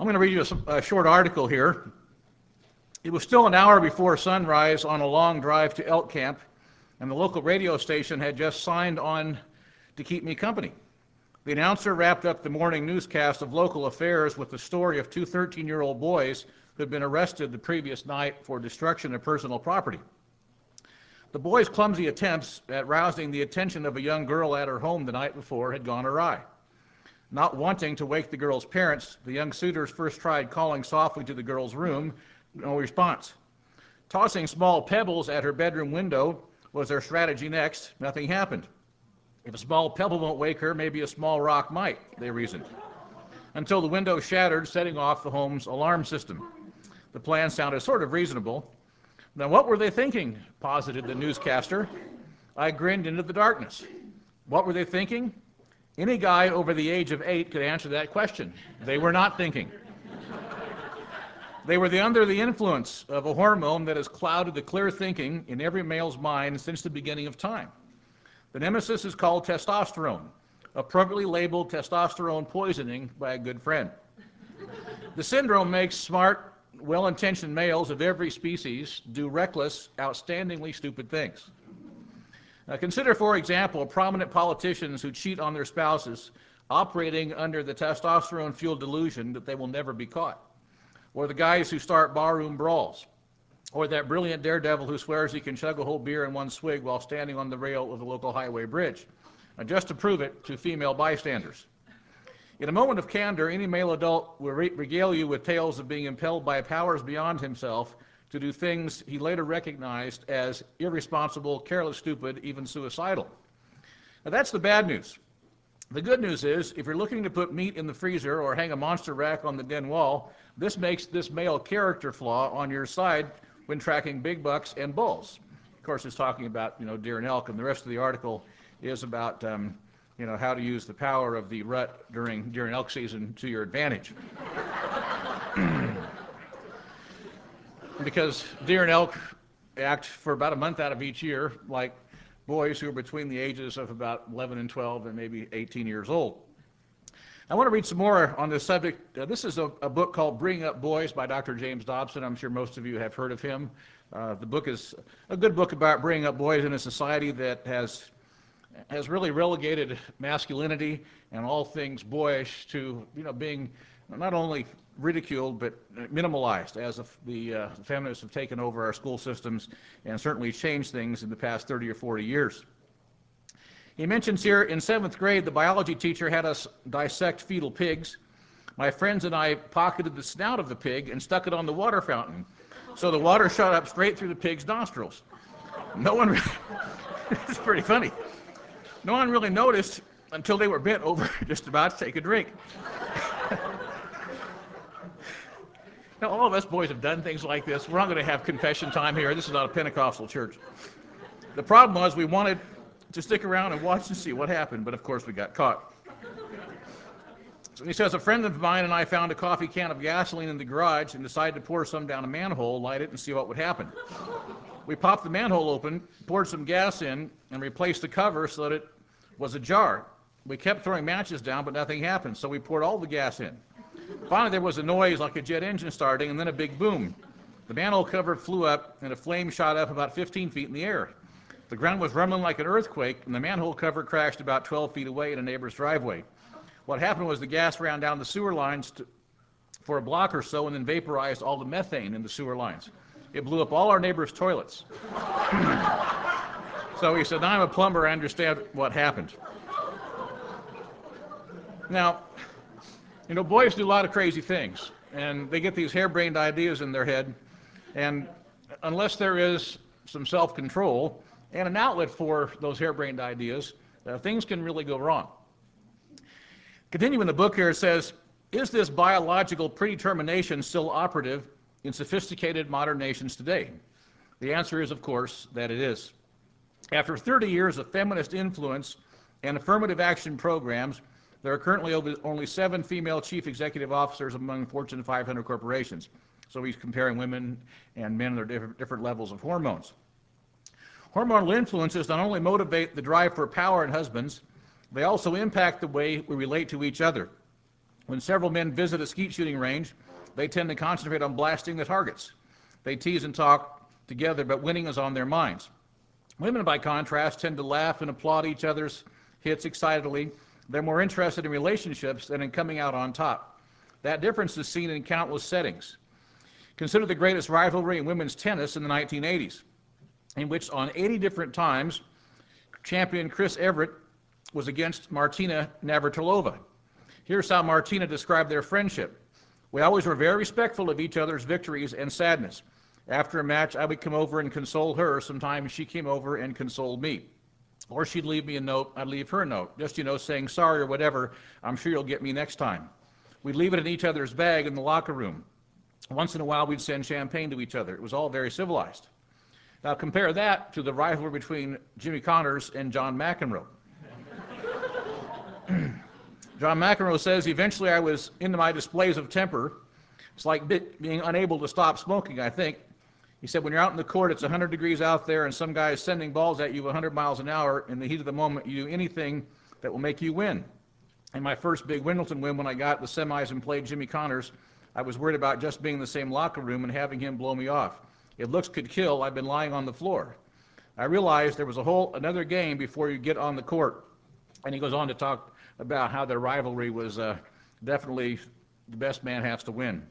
I'm going to read you a short article here. It was still an hour before sunrise on a long drive to elk camp, and the local radio station had just signed on to keep me company. The announcer wrapped up the morning newscast of local affairs with the story of two 13-year-old boys who had been arrested the previous night for destruction of personal property. The boys' clumsy attempts at rousing the attention of a young girl at her home the night before had gone awry. Not wanting to wake the girl's parents, the young suitors first tried calling softly to the girl's room. No response. Tossing small pebbles at her bedroom window was their strategy next. Nothing happened. If a small pebble won't wake her, maybe a small rock might, they reasoned. Until the window shattered, setting off the home's alarm system. The plan sounded sort of reasonable. Now, what were they thinking? Posited the newscaster. I grinned into the darkness. What were they thinking? Any guy over the age of 8 could answer that question. They were not thinking. They were under the influence of a hormone that has clouded the clear thinking in every male's mind since the beginning of time. The nemesis is called testosterone, appropriately labeled testosterone poisoning by a good friend. The syndrome makes smart, well-intentioned males of every species do reckless, outstandingly stupid things. Now consider, for example, prominent politicians who cheat on their spouses, operating under the testosterone-fueled delusion that they will never be caught. Or the guys who start barroom brawls, or that brilliant daredevil who swears he can chug a whole beer in one swig while standing on the rail of the local highway bridge, just to prove it to female bystanders. In a moment of candor, any male adult will regale you with tales of being impelled by powers beyond himself to do things he later recognized as irresponsible, careless, stupid, even suicidal. Now that's the bad news. The good news is, if you're looking to put meat in the freezer or hang a monster rack on the den wall, this makes this male character flaw on your side when tracking big bucks and bulls. Of course, it's talking about deer and elk, and the rest of the article is about how to use the power of the rut during deer and elk season to your advantage. Because deer and elk act for about a month out of each year like boys who are between the ages of about 11 and 12 and maybe 18 years old. I want to read some more on this subject. This is a book called Bringing Up Boys by Dr. James Dobson. I'm sure most of you have heard of him. The book is a good book about bringing up boys in a society that has really relegated masculinity and all things boyish to being not only ridiculed but minimalized, as the feminists have taken over our school systems and certainly changed things in the past 30 or 40 years. He mentions here, in 7th grade, the biology teacher had us dissect fetal pigs. My friends and I pocketed the snout of the pig and stuck it on the water fountain, so the water shot up straight through the pig's nostrils. No one, it's pretty funny. No one really noticed until they were bent over just about to take a drink. Now, all of us boys have done things like this. We're not going to have confession time here. This is not a Pentecostal church. The problem was we wanted to stick around and watch and see what happened, but of course we got caught. So he says, a friend of mine and I found a coffee can of gasoline in the garage and decided to pour some down a manhole, light it, and see what would happen. We popped the manhole open, poured some gas in, and replaced the cover so that it was ajar. We kept throwing matches down, but nothing happened, so we poured all the gas in. Finally, there was a noise like a jet engine starting, and then a big boom. The manhole cover flew up, and a flame shot up about 15 feet in the air. The ground was rumbling like an earthquake, and the manhole cover crashed about 12 feet away in a neighbor's driveway. What happened was the gas ran down the sewer lines for a block or so and then vaporized all the methane in the sewer lines. It blew up all our neighbors' toilets. So he said, now I'm a plumber, I understand what happened. Now, boys do a lot of crazy things, and they get these harebrained ideas in their head, and unless there is some self-control and an outlet for those harebrained ideas, things can really go wrong. Continuing the book here, it says, is this biological predetermination still operative in sophisticated modern nations today? The answer is, of course, that it is. After 30 years of feminist influence and affirmative action programs, there are currently only 7 female chief executive officers among Fortune 500 corporations. So he's comparing women and men at their different levels of hormones. Hormonal influences not only motivate the drive for power in husbands, they also impact the way we relate to each other. When several men visit a skeet shooting range, they tend to concentrate on blasting the targets. They tease and talk together, but winning is on their minds. Women, by contrast, tend to laugh and applaud each other's hits excitedly. They're more interested in relationships than in coming out on top. That difference is seen in countless settings. Consider the greatest rivalry in women's tennis in the 1980s, in which on 80 different times, champion Chris Evert was against Martina Navratilova. Here's how Martina described their friendship. We always were very respectful of each other's victories and sadness. After a match, I would come over and console her. Sometimes she came over and consoled me. Or she'd leave me a note, I'd leave her a note, just, saying sorry or whatever, I'm sure you'll get me next time. We'd leave it in each other's bag in the locker room. Once in a while, we'd send champagne to each other. It was all very civilized. Now compare that to the rivalry between Jimmy Connors and John McEnroe. John McEnroe says, eventually I was into my displays of temper. It's like being unable to stop smoking, I think. He said, when you're out in the court, it's 100 degrees out there, and some guy is sending balls at you 100 miles an hour. In the heat of the moment, you do anything that will make you win. In my first big Wimbledon win, when I got the semis and played Jimmy Connors, I was worried about just being in the same locker room and having him blow me off. If looks could kill, I'd been lying on the floor. I realized there was another game before you get on the court. And he goes on to talk about how their rivalry was definitely the best man has to win.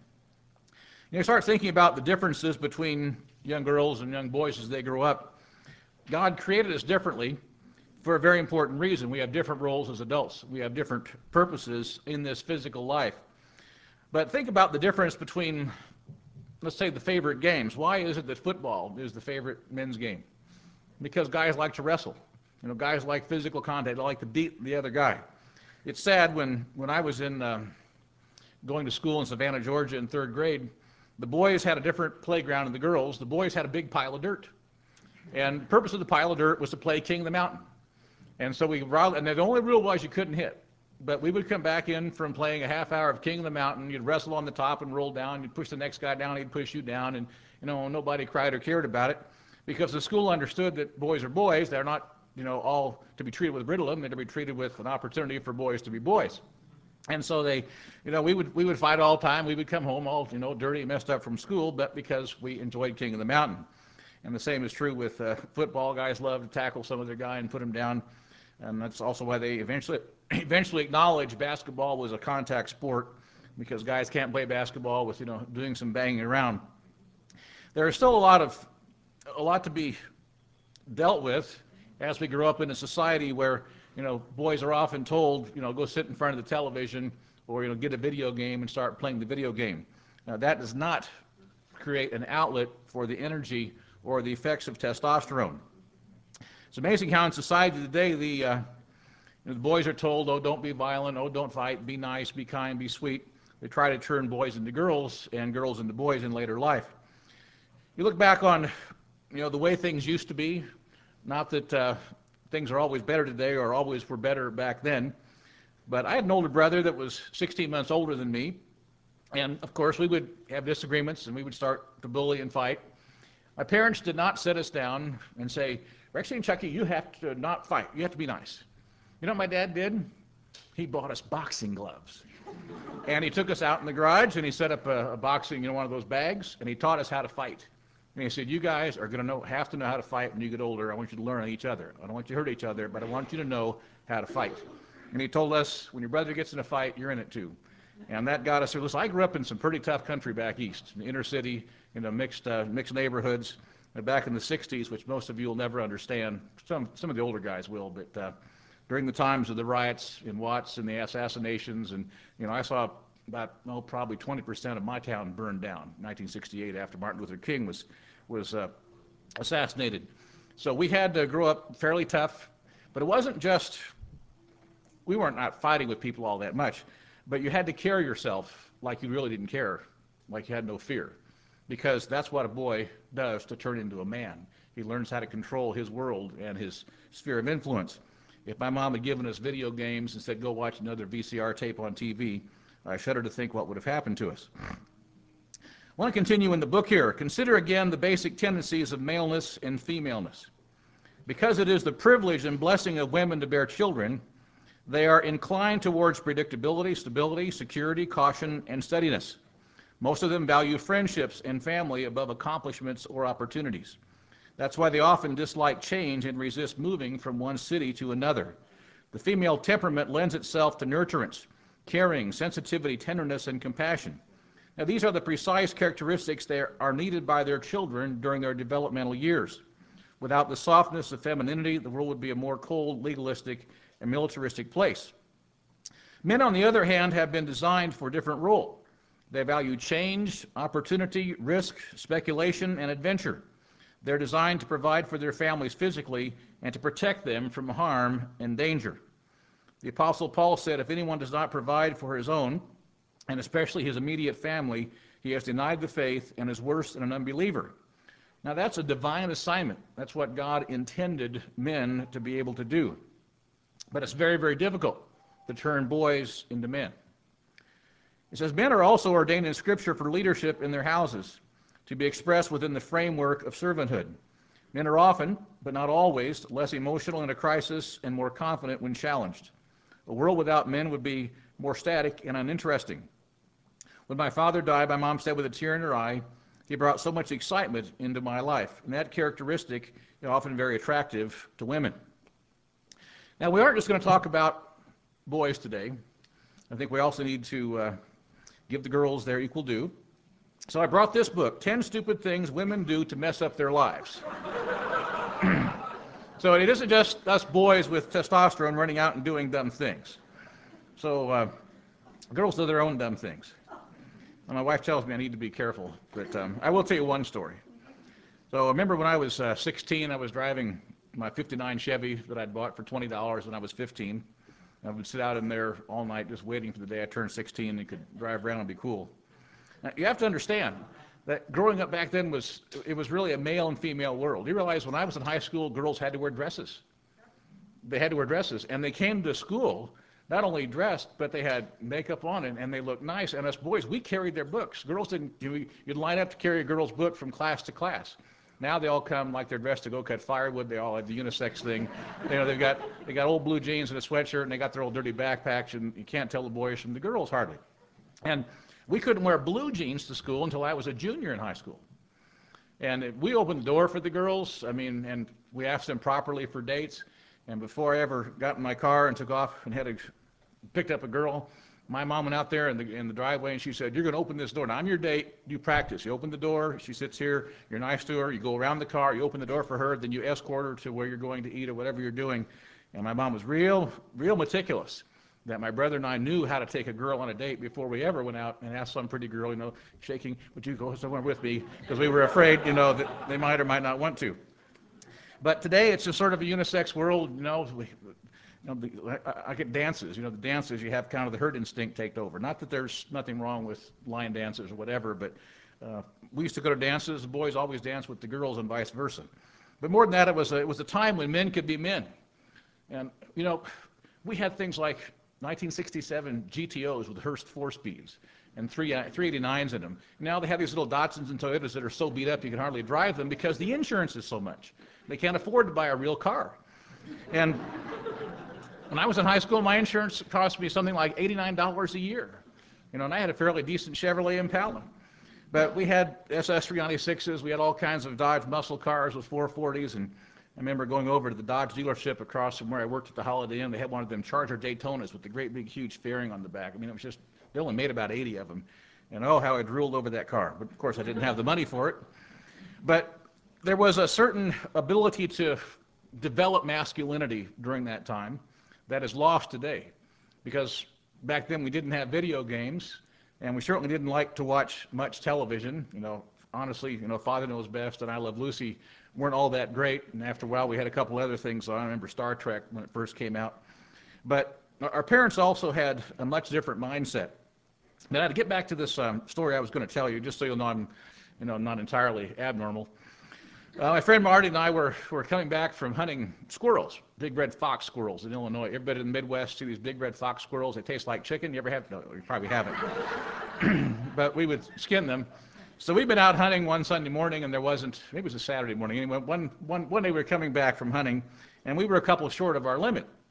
You start thinking about the differences between young girls and young boys as they grow up. God created us differently for a very important reason. We have different roles as adults. We have different purposes in this physical life. But think about the difference between, let's say, the favorite games. Why is it that football is the favorite men's game? Because guys like to wrestle. Guys like physical contact. They like to beat the other guy. It's sad when I was going to school in Savannah, Georgia in third grade, the boys had a different playground than the girls. The boys had a big pile of dirt. And the purpose of the pile of dirt was to play King of the Mountain. And so and the only rule was you couldn't hit. But we would come back in from playing a half hour of King of the Mountain. You'd wrestle on the top and roll down. You'd push the next guy down. He'd push you down. And, nobody cried or cared about it because the school understood that boys are boys. They're not, all to be treated with riddlement. They're to be treated with an opportunity for boys to be boys. And so we would fight all the time. We would come home all, dirty and messed up from school, but because we enjoyed King of the Mountain. And the same is true with football. Guys love to tackle some other guy and put him down. And that's also why they eventually acknowledged basketball was a contact sport, because guys can't play basketball with, doing some banging around. There is still a lot to be dealt with as we grow up in a society where boys are often told, go sit in front of the television or, get a video game and start playing the video game. Now, that does not create an outlet for the energy or the effects of testosterone. It's amazing how in society today the boys are told, oh, don't be violent, oh, don't fight, be nice, be kind, be sweet. They try to turn boys into girls and girls into boys in later life. You look back on, the way things used to be, not that things are always better today or always were better back then, but I had an older brother that was 16 months older than me, and of course we would have disagreements and we would start to bully and fight. My parents did not sit us down and say, Rexy and Chucky, you have to not fight, you have to be nice. You know what my dad did? He bought us boxing gloves. And he took us out in the garage and he set up a boxing, one of those bags, and he taught us how to fight. And he said, you guys are going to have to know how to fight when you get older. I want you to learn on each other. I don't want you to hurt each other, but I want you to know how to fight. And he told us, when your brother gets in a fight, you're in it too. And that got us through. Listen, I grew up in some pretty tough country back east, in the inner city, mixed neighborhoods, back in the 60s, which most of you will never understand. Some of the older guys will, but during the times of the riots in Watts and the assassinations, and I saw about probably 20% of my town burned down in 1968 after Martin Luther King was assassinated. So we had to grow up fairly tough, but it wasn't just, we weren't not fighting with people all that much, but you had to carry yourself like you really didn't care, like you had no fear, because that's what a boy does to turn into a man. He learns how to control his world and his sphere of influence. If my mom had given us video games and said, go watch another VCR tape on TV, I shudder to think what would have happened to us. I want to continue in the book here. Consider again the basic tendencies of maleness and femaleness. Because it is the privilege and blessing of women to bear children, They are inclined towards predictability, stability, security, caution, and steadiness. Most of them value friendships and family above accomplishments or opportunities. That's why they often dislike change and resist moving from one city to another. The female temperament lends itself to nurturance, caring, sensitivity, tenderness, and compassion. Now, these are the precise characteristics that are needed by their children during their developmental years. Without the softness of femininity, the world would be a more cold, legalistic, and militaristic place. Men, on the other hand, have been designed for a different role. They value change, opportunity, risk, speculation, and adventure. They're designed to provide for their families physically and to protect them from harm and danger. The Apostle Paul said, if anyone does not provide for his own, and especially his immediate family, he has denied the faith and is worse than an unbeliever. Now, that's a divine assignment. That's what God intended men to be able to do. But it's very, very difficult to turn boys into men. It says, men are also ordained in Scripture for leadership in their houses, to be expressed within the framework of servanthood. Men are often, but not always, less emotional in a crisis and more confident when challenged. A world without men would be more static and uninteresting. When my father died, my mom said with a tear in her eye, he brought so much excitement into my life. And that characteristic is often very attractive to women. Now, we aren't just going to talk about boys today. I think we also need to give the girls their equal due. So I brought this book, 10 Stupid Things Women Do to Mess Up Their Lives. So it isn't just us boys with testosterone running out and doing dumb things. So girls do their own dumb things. And my wife tells me I need to be careful, but I will tell you one story. So I remember when I was 16, I was driving my 59 Chevy that I'd bought for $20 when I was 15. I would sit out in there all night just waiting for the day I turned 16 and could drive around and be cool. Now, you have to understand that growing up back then was really a male and female world. You realize when I was in high school, girls had to wear dresses. They had to wear dresses, and they came to school not only dressed, but they had makeup on, and they looked nice. And us boys, we carried their books. Girls didn't. You'd line up to carry a girl's book from class to class. Now they all come like they're dressed to go cut firewood. They all have the unisex thing. They got old blue jeans and a sweatshirt, and they got their old dirty backpacks, and you can't tell the boys from the girls hardly. And we couldn't wear blue jeans to school until I was a junior in high school. And we opened the door for the girls, and we asked them properly for dates. And before I ever got in my car and took off and picked up a girl, my mom went out there in the driveway and she said, you're going to open this door. Now, I'm your date. You practice. You open the door. She sits here. You're nice to her. You go around the car. You open the door for her. Then you escort her to where you're going to eat or whatever you're doing. And my mom was real meticulous, that my brother and I knew how to take a girl on a date before we ever went out and asked some pretty girl, shaking, would you go somewhere with me? Because we were afraid, that they might or might not want to. But today it's a sort of a unisex world, I get dances, the dances, you have kind of the herd instinct take over. Not that there's nothing wrong with line dances or whatever, but we used to go to dances, the boys always danced with the girls and vice versa. But more than that, it was a time when men could be men. And, we had things like 1967 GTOs with Hurst 4-speeds and 389s in them. Now they have these little Datsuns and Toyotas that are so beat up you can hardly drive them because the insurance is so much. They can't afford to buy a real car. And when I was in high school, my insurance cost me something like $89 a year. And I had a fairly decent Chevrolet Impala. But we had SS 396s, we had all kinds of Dodge muscle cars with 440s, and I remember going over to the Dodge dealership across from where I worked at the Holiday Inn. They had one of them Charger Daytonas with the great big huge fairing on the back. It was just, they only made about 80 of them. And oh, how I drooled over that car. But of course I didn't have the money for it. But there was a certain ability to develop masculinity during that time that is lost today. Because back then we didn't have video games, and we certainly didn't like to watch much television. Honestly, Father Knows Best and I Love Lucy weren't all that great, and after a while we had a couple other things on. I remember Star Trek when it first came out. But our parents also had a much different mindset. Now, to get back to this story I was going to tell you, just so you'll know I'm not entirely abnormal. My friend Marty and I were coming back from hunting squirrels, big red fox squirrels in Illinois. Everybody in the Midwest see these big red fox squirrels. They taste like chicken. You ever have? No, you probably haven't. But we would skin them. So we'd been out hunting one Sunday morning, and maybe it was a Saturday morning. Anyway, one day we were coming back from hunting, and we were a couple short of our limit.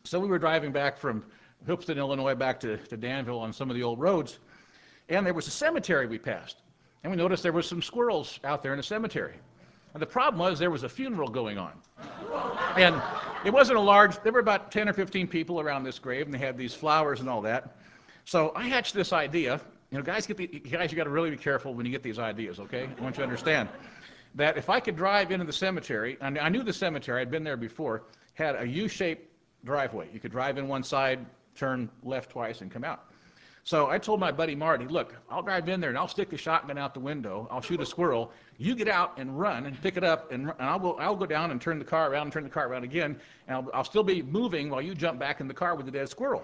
So we were driving back from Hoopeston, Illinois, back to Danville on some of the old roads, and there was a cemetery we passed. And we noticed there were some squirrels out there in the cemetery. And the problem was there was a funeral going on. And it wasn't a large, there were about 10 or 15 people around this grave, and they had these flowers and all that. So I hatched this idea. Guys, you got to really be careful when you get these ideas, okay? I want you to understand that if I could drive into the cemetery, and I knew the cemetery, I'd been there before, had a U-shaped driveway. You could drive in one side, turn left twice, and come out. So I told my buddy Marty, look, I'll drive in there and I'll stick the shotgun out the window. I'll shoot a squirrel. You get out and run and pick it up, and I'll go down and turn the car around and turn the car around again, and I'll still be moving while you jump back in the car with the dead squirrel.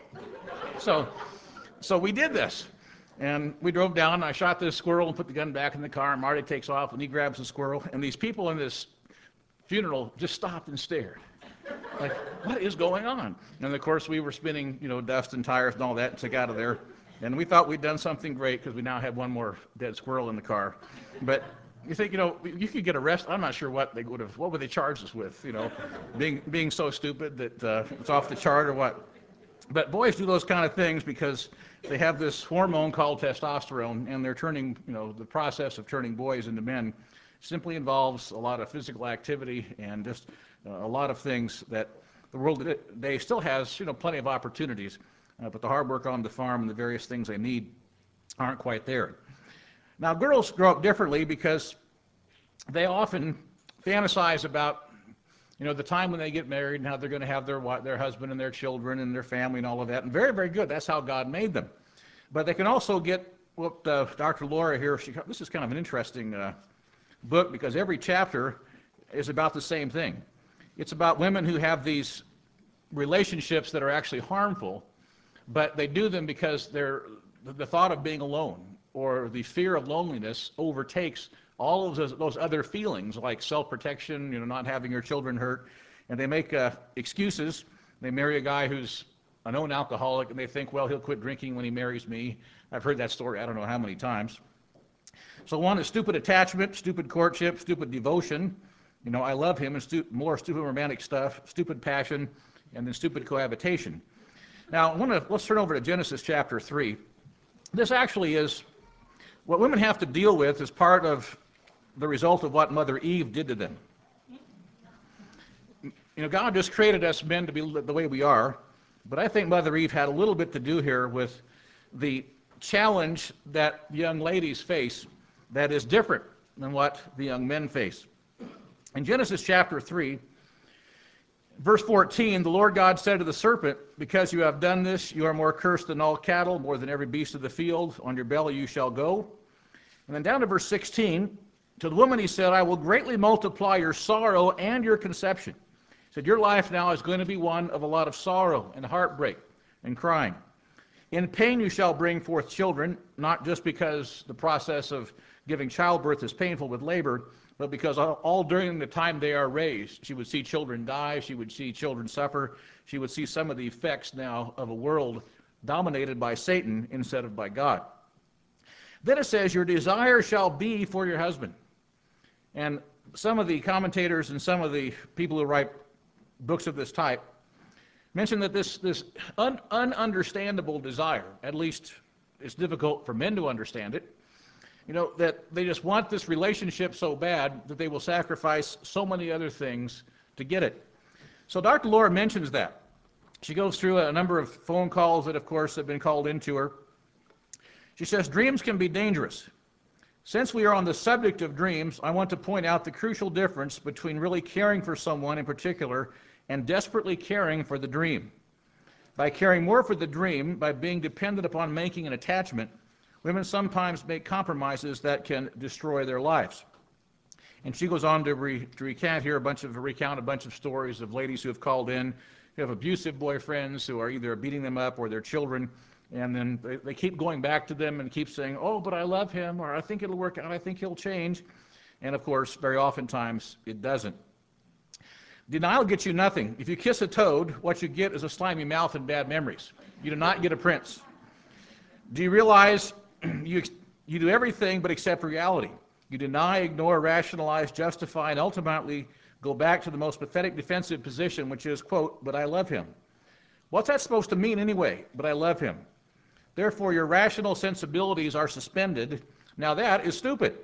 So we did this. And we drove down, and I shot this squirrel and put the gun back in the car, and Marty takes off, and he grabs the squirrel, and these people in this funeral just stopped and stared. Like, what is going on? And of course, we were spinning, dust and tires and all that and took out of there. And we thought we'd done something great because we now had one more dead squirrel in the car. But you think, you could get arrested. I'm not sure what would they charge us with, being so stupid that it's off the chart or what. But boys do those kind of things because they have this hormone called testosterone, and they're turning, the process of turning boys into men simply involves a lot of physical activity and just a lot of things that the world today still has, plenty of opportunities, but the hard work on the farm and the various things they need aren't quite there. Now, girls grow up differently because they often fantasize about the time when they get married and how they're going to have their husband and their children and their family and all of that. And very, very good. That's how God made them. But they can also get what Dr. Laura here, this is kind of an interesting book because every chapter is about the same thing. It's about women who have these relationships that are actually harmful, but they do them because the thought of being alone or the fear of loneliness overtakes all of those other feelings like self-protection, not having your children hurt, and they make excuses. They marry a guy who's a known alcoholic, and they think, well, he'll quit drinking when he marries me. I've heard that story I don't know how many times. So one is stupid attachment, stupid courtship, stupid devotion. I love him, and more stupid romantic stuff, stupid passion, and then stupid cohabitation. Now, let's turn over to Genesis chapter 3. This actually is what women have to deal with as part of the result of what Mother Eve did to them. God just created us men to be the way we are, but I think Mother Eve had a little bit to do here with the challenge that young ladies face that is different than what the young men face. In Genesis chapter 3, verse 14, the Lord God said to the serpent, because you have done this, you are more cursed than all cattle, more than every beast of the field. On your belly you shall go. And then down to verse 16, to the woman he said, I will greatly multiply your sorrow and your conception. He said, your life now is going to be one of a lot of sorrow and heartbreak and crying. In pain you shall bring forth children, not just because the process of giving childbirth is painful with labor, but because all during the time they are raised, she would see children die, she would see children suffer, she would see some of the effects now of a world dominated by Satan instead of by God. Then it says, your desire shall be for your husband. And some of the commentators and some of the people who write books of this type mention that this ununderstandable desire, at least it's difficult for men to understand it, that they just want this relationship so bad that they will sacrifice so many other things to get it. So Dr. Laura mentions that. She goes through a number of phone calls that, of course, have been called into her. She says, dreams can be dangerous. Since we are on the subject of dreams, I want to point out the crucial difference between really caring for someone in particular and desperately caring for the dream. By caring more for the dream, by being dependent upon making an attachment, women sometimes make compromises that can destroy their lives. And she goes on to recount a bunch of stories of ladies who have called in, who have abusive boyfriends who are either beating them up or their children, and then they keep going back to them and keep saying, oh, but I love him, or I think it'll work out, I think he'll change. And of course, very oftentimes, it doesn't. Denial gets you nothing. If you kiss a toad, what you get is a slimy mouth and bad memories. You do not get a prince. Do you realize you do everything but accept reality? You deny, ignore, rationalize, justify, and ultimately go back to the most pathetic defensive position, which is, quote, but I love him. What's that supposed to mean anyway? But I love him. Therefore, your rational sensibilities are suspended. Now that is stupid.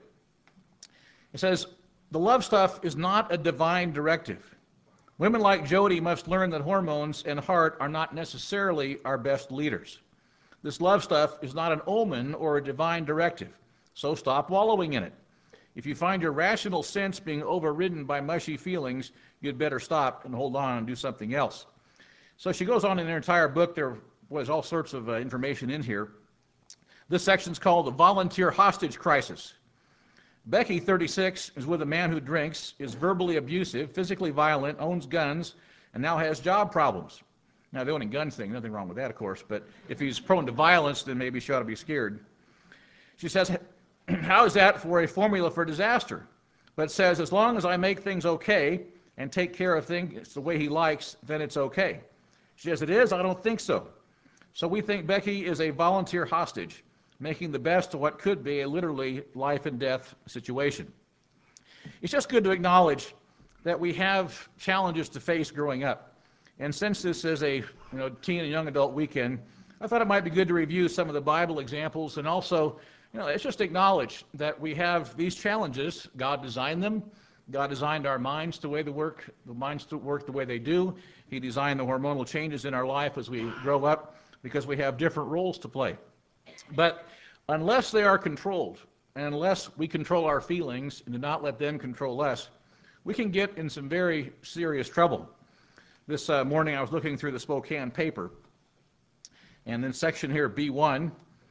It says, the love stuff is not a divine directive. Women like Jody must learn that hormones and heart are not necessarily our best leaders. This love stuff is not an omen or a divine directive, so stop wallowing in it. If you find your rational sense being overridden by mushy feelings, you'd better stop and hold on and do something else. So she goes on in her entire book. There was all sorts of information in here. This section's called the volunteer hostage crisis. Becky, 36, is with a man who drinks, is verbally abusive, physically violent, owns guns, and now has job problems. Now, the owning guns thing, nothing wrong with that, of course, but if he's prone to violence, then maybe she ought to be scared. She says, how is that for a formula for disaster? But says, as long as I make things okay and take care of things the way he likes, then it's okay. She says, it is? I don't think so. So we think Becky is a volunteer hostage, making the best of what could be a literally life and death situation. It's just good to acknowledge that we have challenges to face growing up. And since this is a teen and young adult weekend, I thought it might be good to review some of the Bible examples and also, let's just acknowledge that we have these challenges. God designed them. God designed our minds the minds to work the way they do. He designed the hormonal changes in our life as we grow up because we have different roles to play. But unless they are controlled, and unless we control our feelings and do not let them control us, we can get in some very serious trouble. This morning I was looking through the Spokane paper, and then section here, B1,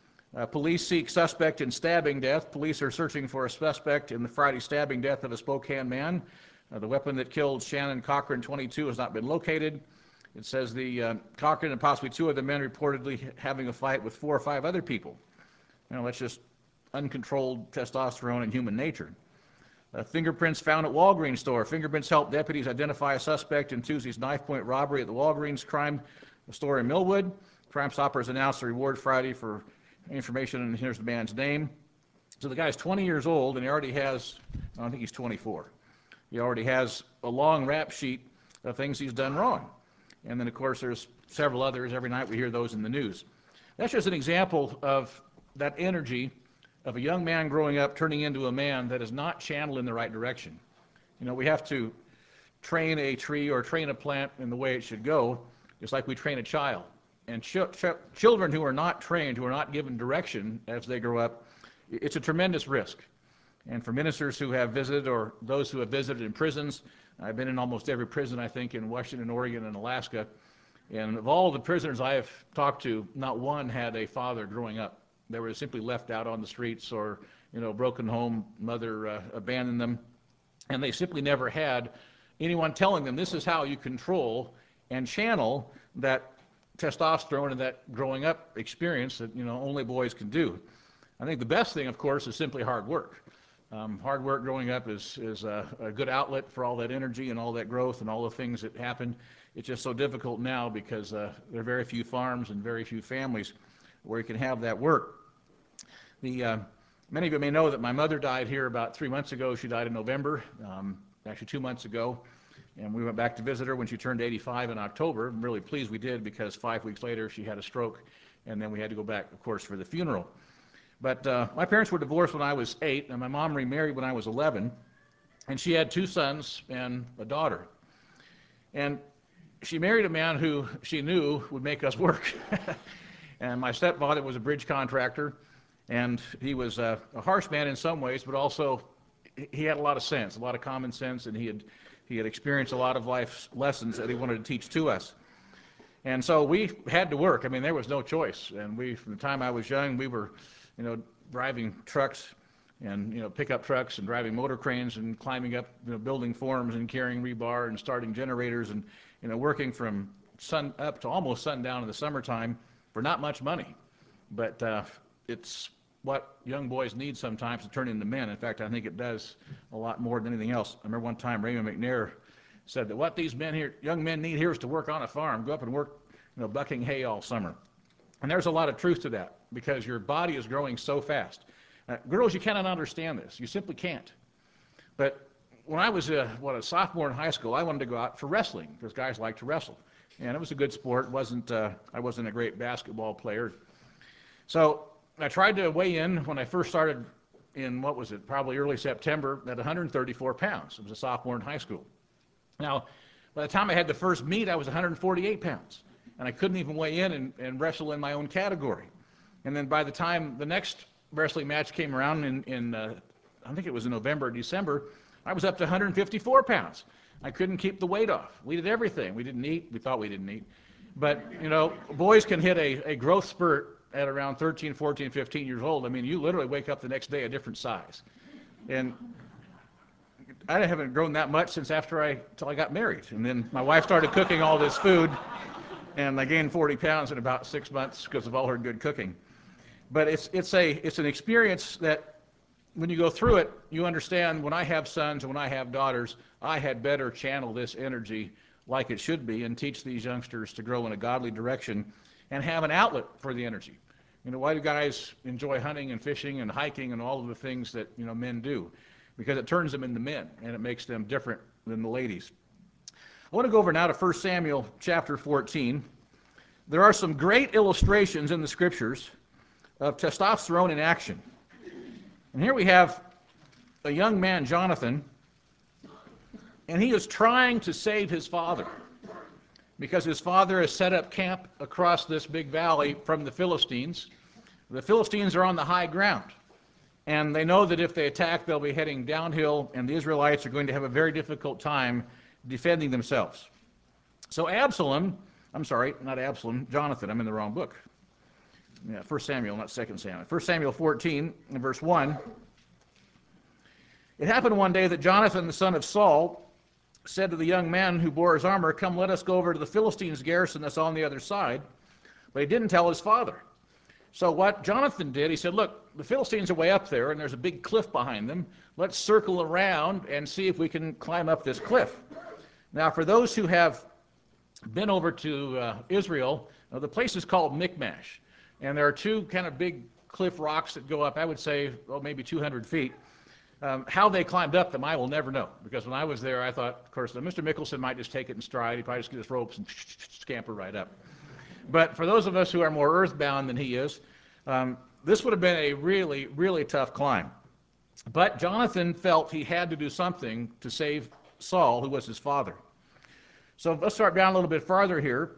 police seek suspect in stabbing death. Police are searching for a suspect in the Friday stabbing death of a Spokane man. The weapon that killed Shannon Cochran, 22, has not been located. It says the Cochran and possibly two of the men reportedly having a fight with 4 or 5 other people. That's just uncontrolled testosterone and human nature. Fingerprints found at Walgreens store. Fingerprints helped deputies identify a suspect in Tuesday's knife-point robbery at the Walgreens crime store in Millwood. Crime Stoppers announced a reward Friday for information, and here's the man's name. So the guy's 20 years old, and he already has, I think he's 24. He already has a long rap sheet of things he's done wrong. And then, of course, there's several others. Every night we hear those in the news. That's just an example of that energy of a young man growing up turning into a man that is not channeled in the right direction. We have to train a tree or train a plant in the way it should go, just like we train a child. And children who are not trained, who are not given direction as they grow up, it's a tremendous risk. And for ministers who have visited or those who have visited in prisons, I've been in almost every prison, I think, in Washington, Oregon, and Alaska. And of all the prisoners I have talked to, not one had a father growing up. They were simply left out on the streets or, broken home, mother abandoned them. And they simply never had anyone telling them this is how you control and channel that testosterone and that growing up experience that, only boys can do. I think the best thing, of course, is simply hard work. Hard work growing up is a good outlet for all that energy and all that growth and all the things that happen. It's just so difficult now because there are very few farms and very few families where you can have that work. Many of you may know that my mother died here about 3 months ago. She died in November, actually 2 months ago. And we went back to visit her when she turned 85 in October. I'm really pleased we did because 5 weeks later she had a stroke. And then we had to go back, of course, for the funeral. But my parents were divorced when I was 8, and my mom remarried when I was 11. And she had 2 sons and a daughter. And she married a man who she knew would make us work. And my stepfather was a bridge contractor, and he was a harsh man in some ways, but also he had a lot of sense, a lot of common sense, and he had experienced a lot of life's lessons that he wanted to teach to us. And so we had to work. I mean, there was no choice. And from the time I was young, we were driving trucks and pickup trucks and driving motor cranes and climbing up building forms and carrying rebar and starting generators and working from sun up to almost sundown in the summertime for not much money. But it's what young boys need sometimes to turn into men. In fact, I think it does a lot more than anything else. I remember one time Raymond McNair said that what these young men need here is to work on a farm, go up and work bucking hay all summer. And there's a lot of truth to that because your body is growing so fast. Girls, you cannot understand this. You simply can't. But when I was a sophomore in high school, I wanted to go out for wrestling because guys like to wrestle. and it was a good sport. I wasn't a great basketball player. So I tried to weigh in when I first started in, what was it, probably early September, at 134 pounds. I was a sophomore in high school. Now, by the time I had the first meet, I was 148 pounds, and I couldn't even weigh in and wrestle in my own category. And then by the time the next wrestling match came around I think it was in November or December, I was up to 154 pounds. I couldn't keep the weight off. We did everything. We didn't eat. We thought we didn't eat. But, boys can hit a growth spurt at around 13, 14, 15 years old. I mean, you literally wake up the next day a different size. And I haven't grown that much since till I got married. And then my wife started cooking all this food, and I gained 40 pounds in about 6 months because of all her good cooking. But it's an experience that when you go through it, you understand when I have sons and when I have daughters, I had better channel this energy like it should be and teach these youngsters to grow in a godly direction and have an outlet for the energy. Why do guys enjoy hunting and fishing and hiking and all of the things that men do? Because it turns them into men and it makes them different than the ladies. I want to go over now to 1 Samuel chapter 14. There are some great illustrations in the scriptures of testosterone in action. And here we have a young man, Jonathan, and he is trying to save his father because his father has set up camp across this big valley from the Philistines. The Philistines are on the high ground, and they know that if they attack, they'll be heading downhill, and the Israelites are going to have a very difficult time defending themselves. So Jonathan, I'm in the wrong book. 1 Samuel, not 2 Samuel. 1 Samuel 14, verse 1. It happened one day that Jonathan, the son of Saul, said to the young man who bore his armor, "Come, let us go over to the Philistines' garrison that's on the other side." But he didn't tell his father. So what Jonathan did, he said, "Look, the Philistines are way up there, and there's a big cliff behind them. Let's circle around and see if we can climb up this cliff." Now, for those who have been over to Israel, the place is called Michmash. And there are two kind of big cliff rocks that go up, I would say, maybe 200 feet. How they climbed up them, I will never know. Because when I was there, I thought, of course, Mr. Mickelson might just take it in stride. He'd probably just get his ropes and scamper right up. But for those of us who are more earthbound than he is, this would have been a really, really tough climb. But Jonathan felt he had to do something to save Saul, who was his father. So let's start down a little bit farther here.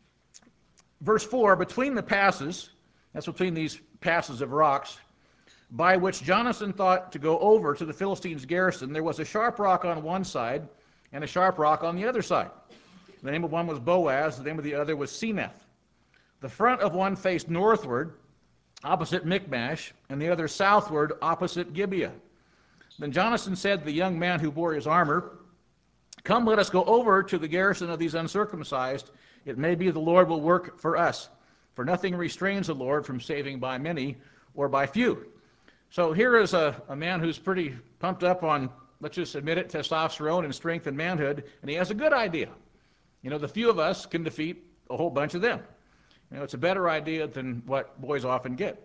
Verse 4, between the passes, that's between these passes of rocks, by which Jonathan thought to go over to the Philistines' garrison, there was a sharp rock on one side and a sharp rock on the other side. The name of one was Boaz, the name of the other was Seneth. The front of one faced northward, opposite Michmash, and the other southward, opposite Gibeah. Then Jonathan said to the young man who bore his armor, "Come, let us go over to the garrison of these uncircumcised. It may be the Lord will work for us, for nothing restrains the Lord from saving by many or by few." So here is a man who's pretty pumped up on, let's just admit it, testosterone and strength and manhood, and he has a good idea. The few of us can defeat a whole bunch of them. It's a better idea than what boys often get.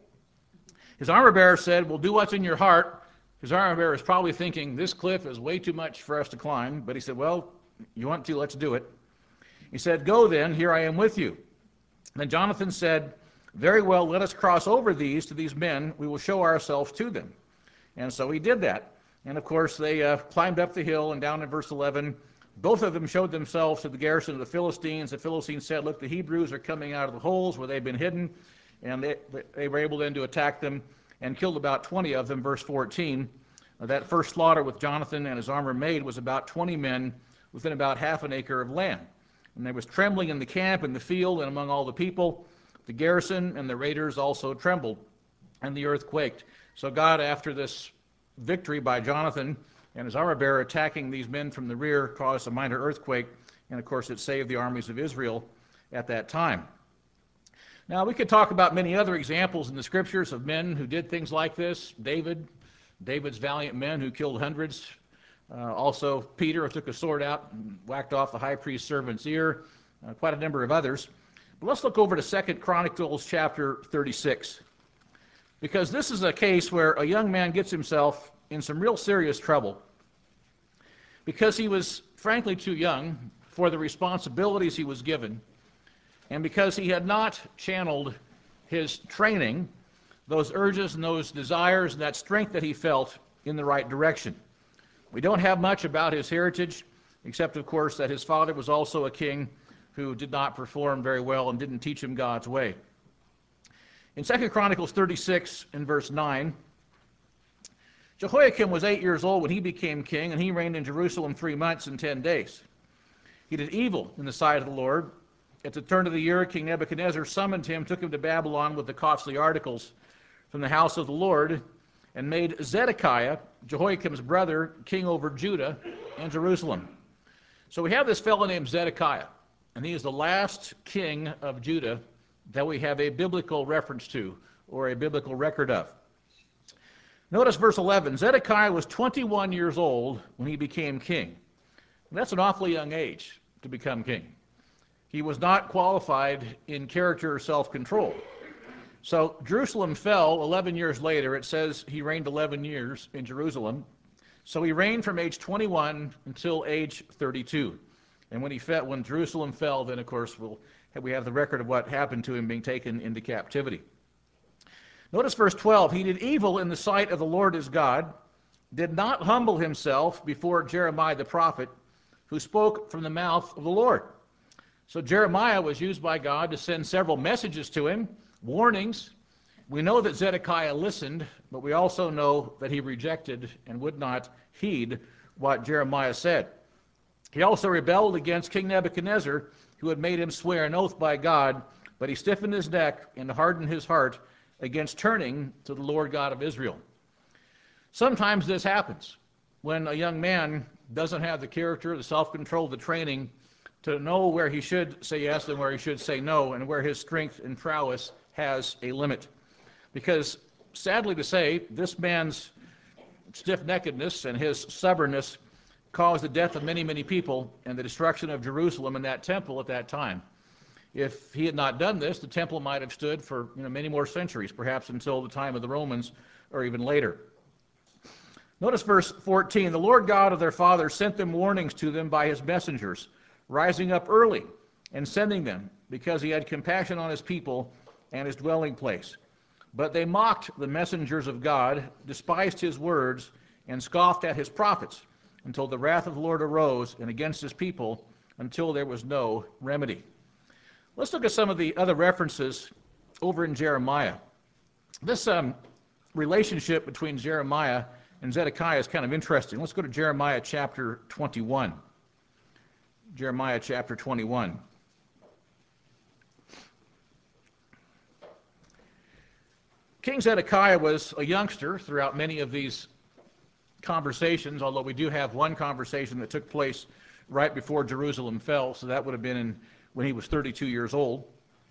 His armor bearer said, "Well, do what's in your heart." His armor bearer is probably thinking, this cliff is way too much for us to climb, but he said, "Well, you want to, let's do it." He said, "Go then, here I am with you." Then Jonathan said, "Very well, let us cross over these to these men. We will show ourselves to them." And so he did that. And of course, they climbed up the hill, and down in verse 11, both of them showed themselves to the garrison of the Philistines. The Philistines said, "Look, the Hebrews are coming out of the holes where they've been hidden." And they were able then to attack them and killed about 20 of them, verse 14. That first slaughter with Jonathan and his armor made was about 20 men within about half an acre of land. And there was trembling in the camp, in the field, and among all the people. The garrison and the raiders also trembled, and the earth quaked. So God, after this victory by Jonathan and his armor bearer attacking these men from the rear, caused a minor earthquake, and of course it saved the armies of Israel at that time. Now, we could talk about many other examples in the scriptures of men who did things like this. David's valiant men who killed hundreds. Also, Peter, who took a sword out and whacked off the high priest's servant's ear. Quite a number of others. But let's look over to 2 Chronicles chapter 36. Because this is a case where a young man gets himself in some real serious trouble. Because he was, frankly, too young for the responsibilities he was given, and because he had not channeled his training, those urges and those desires and that strength that he felt, in the right direction. We don't have much about his heritage, except, of course, that his father was also a king who did not perform very well and didn't teach him God's way. In 2 Chronicles 36, in verse 9, Jehoiakim was 8 years old when he became king, and he reigned in Jerusalem 3 months and 10 days. He did evil in the sight of the Lord. At the turn of the year, King Nebuchadnezzar summoned him, took him to Babylon with the costly articles from the house of the Lord, and made Zedekiah, Jehoiakim's brother, king over Judah and Jerusalem. So we have this fellow named Zedekiah, and he is the last king of Judah that we have a biblical reference to, or a biblical record of. Notice verse 11. Zedekiah was 21 years old when he became king. And that's an awfully young age to become king. He was not qualified in character or self-control. So Jerusalem fell 11 years later. It says he reigned 11 years in Jerusalem. So he reigned from age 21 until age 32. And when Jerusalem fell, then of course we have the record of what happened to him being taken into captivity. Notice verse 12. He did evil in the sight of the Lord his God, did not humble himself before Jeremiah the prophet, who spoke from the mouth of the Lord. So Jeremiah was used by God to send several messages to him, warnings. We know that Zedekiah listened, but we also know that he rejected and would not heed what Jeremiah said. He also rebelled against King Nebuchadnezzar, who had made him swear an oath by God, but he stiffened his neck and hardened his heart against turning to the Lord God of Israel. Sometimes this happens when a young man doesn't have the character, the self-control, the training to know where he should say yes and where he should say no, and where his strength and prowess has a limit. Because, sadly to say, this man's stiff-neckedness and his stubbornness caused the death of many, many people and the destruction of Jerusalem and that temple at that time. If he had not done this, the temple might have stood for many more centuries, perhaps until the time of the Romans or even later. Notice verse 14. The Lord God of their fathers sent them warnings to them by his messengers, rising up early and sending them, because he had compassion on his people and his dwelling place. But they mocked the messengers of God, despised his words, and scoffed at his prophets, until the wrath of the Lord arose and against his people, until there was no remedy. Let's look at some of the other references over in Jeremiah. This relationship between Jeremiah and Zedekiah is kind of interesting. Let's go to Jeremiah chapter 21. Jeremiah chapter 21. King Zedekiah was a youngster throughout many of these conversations, although we do have one conversation that took place right before Jerusalem fell, so that would have been when he was 32 years old.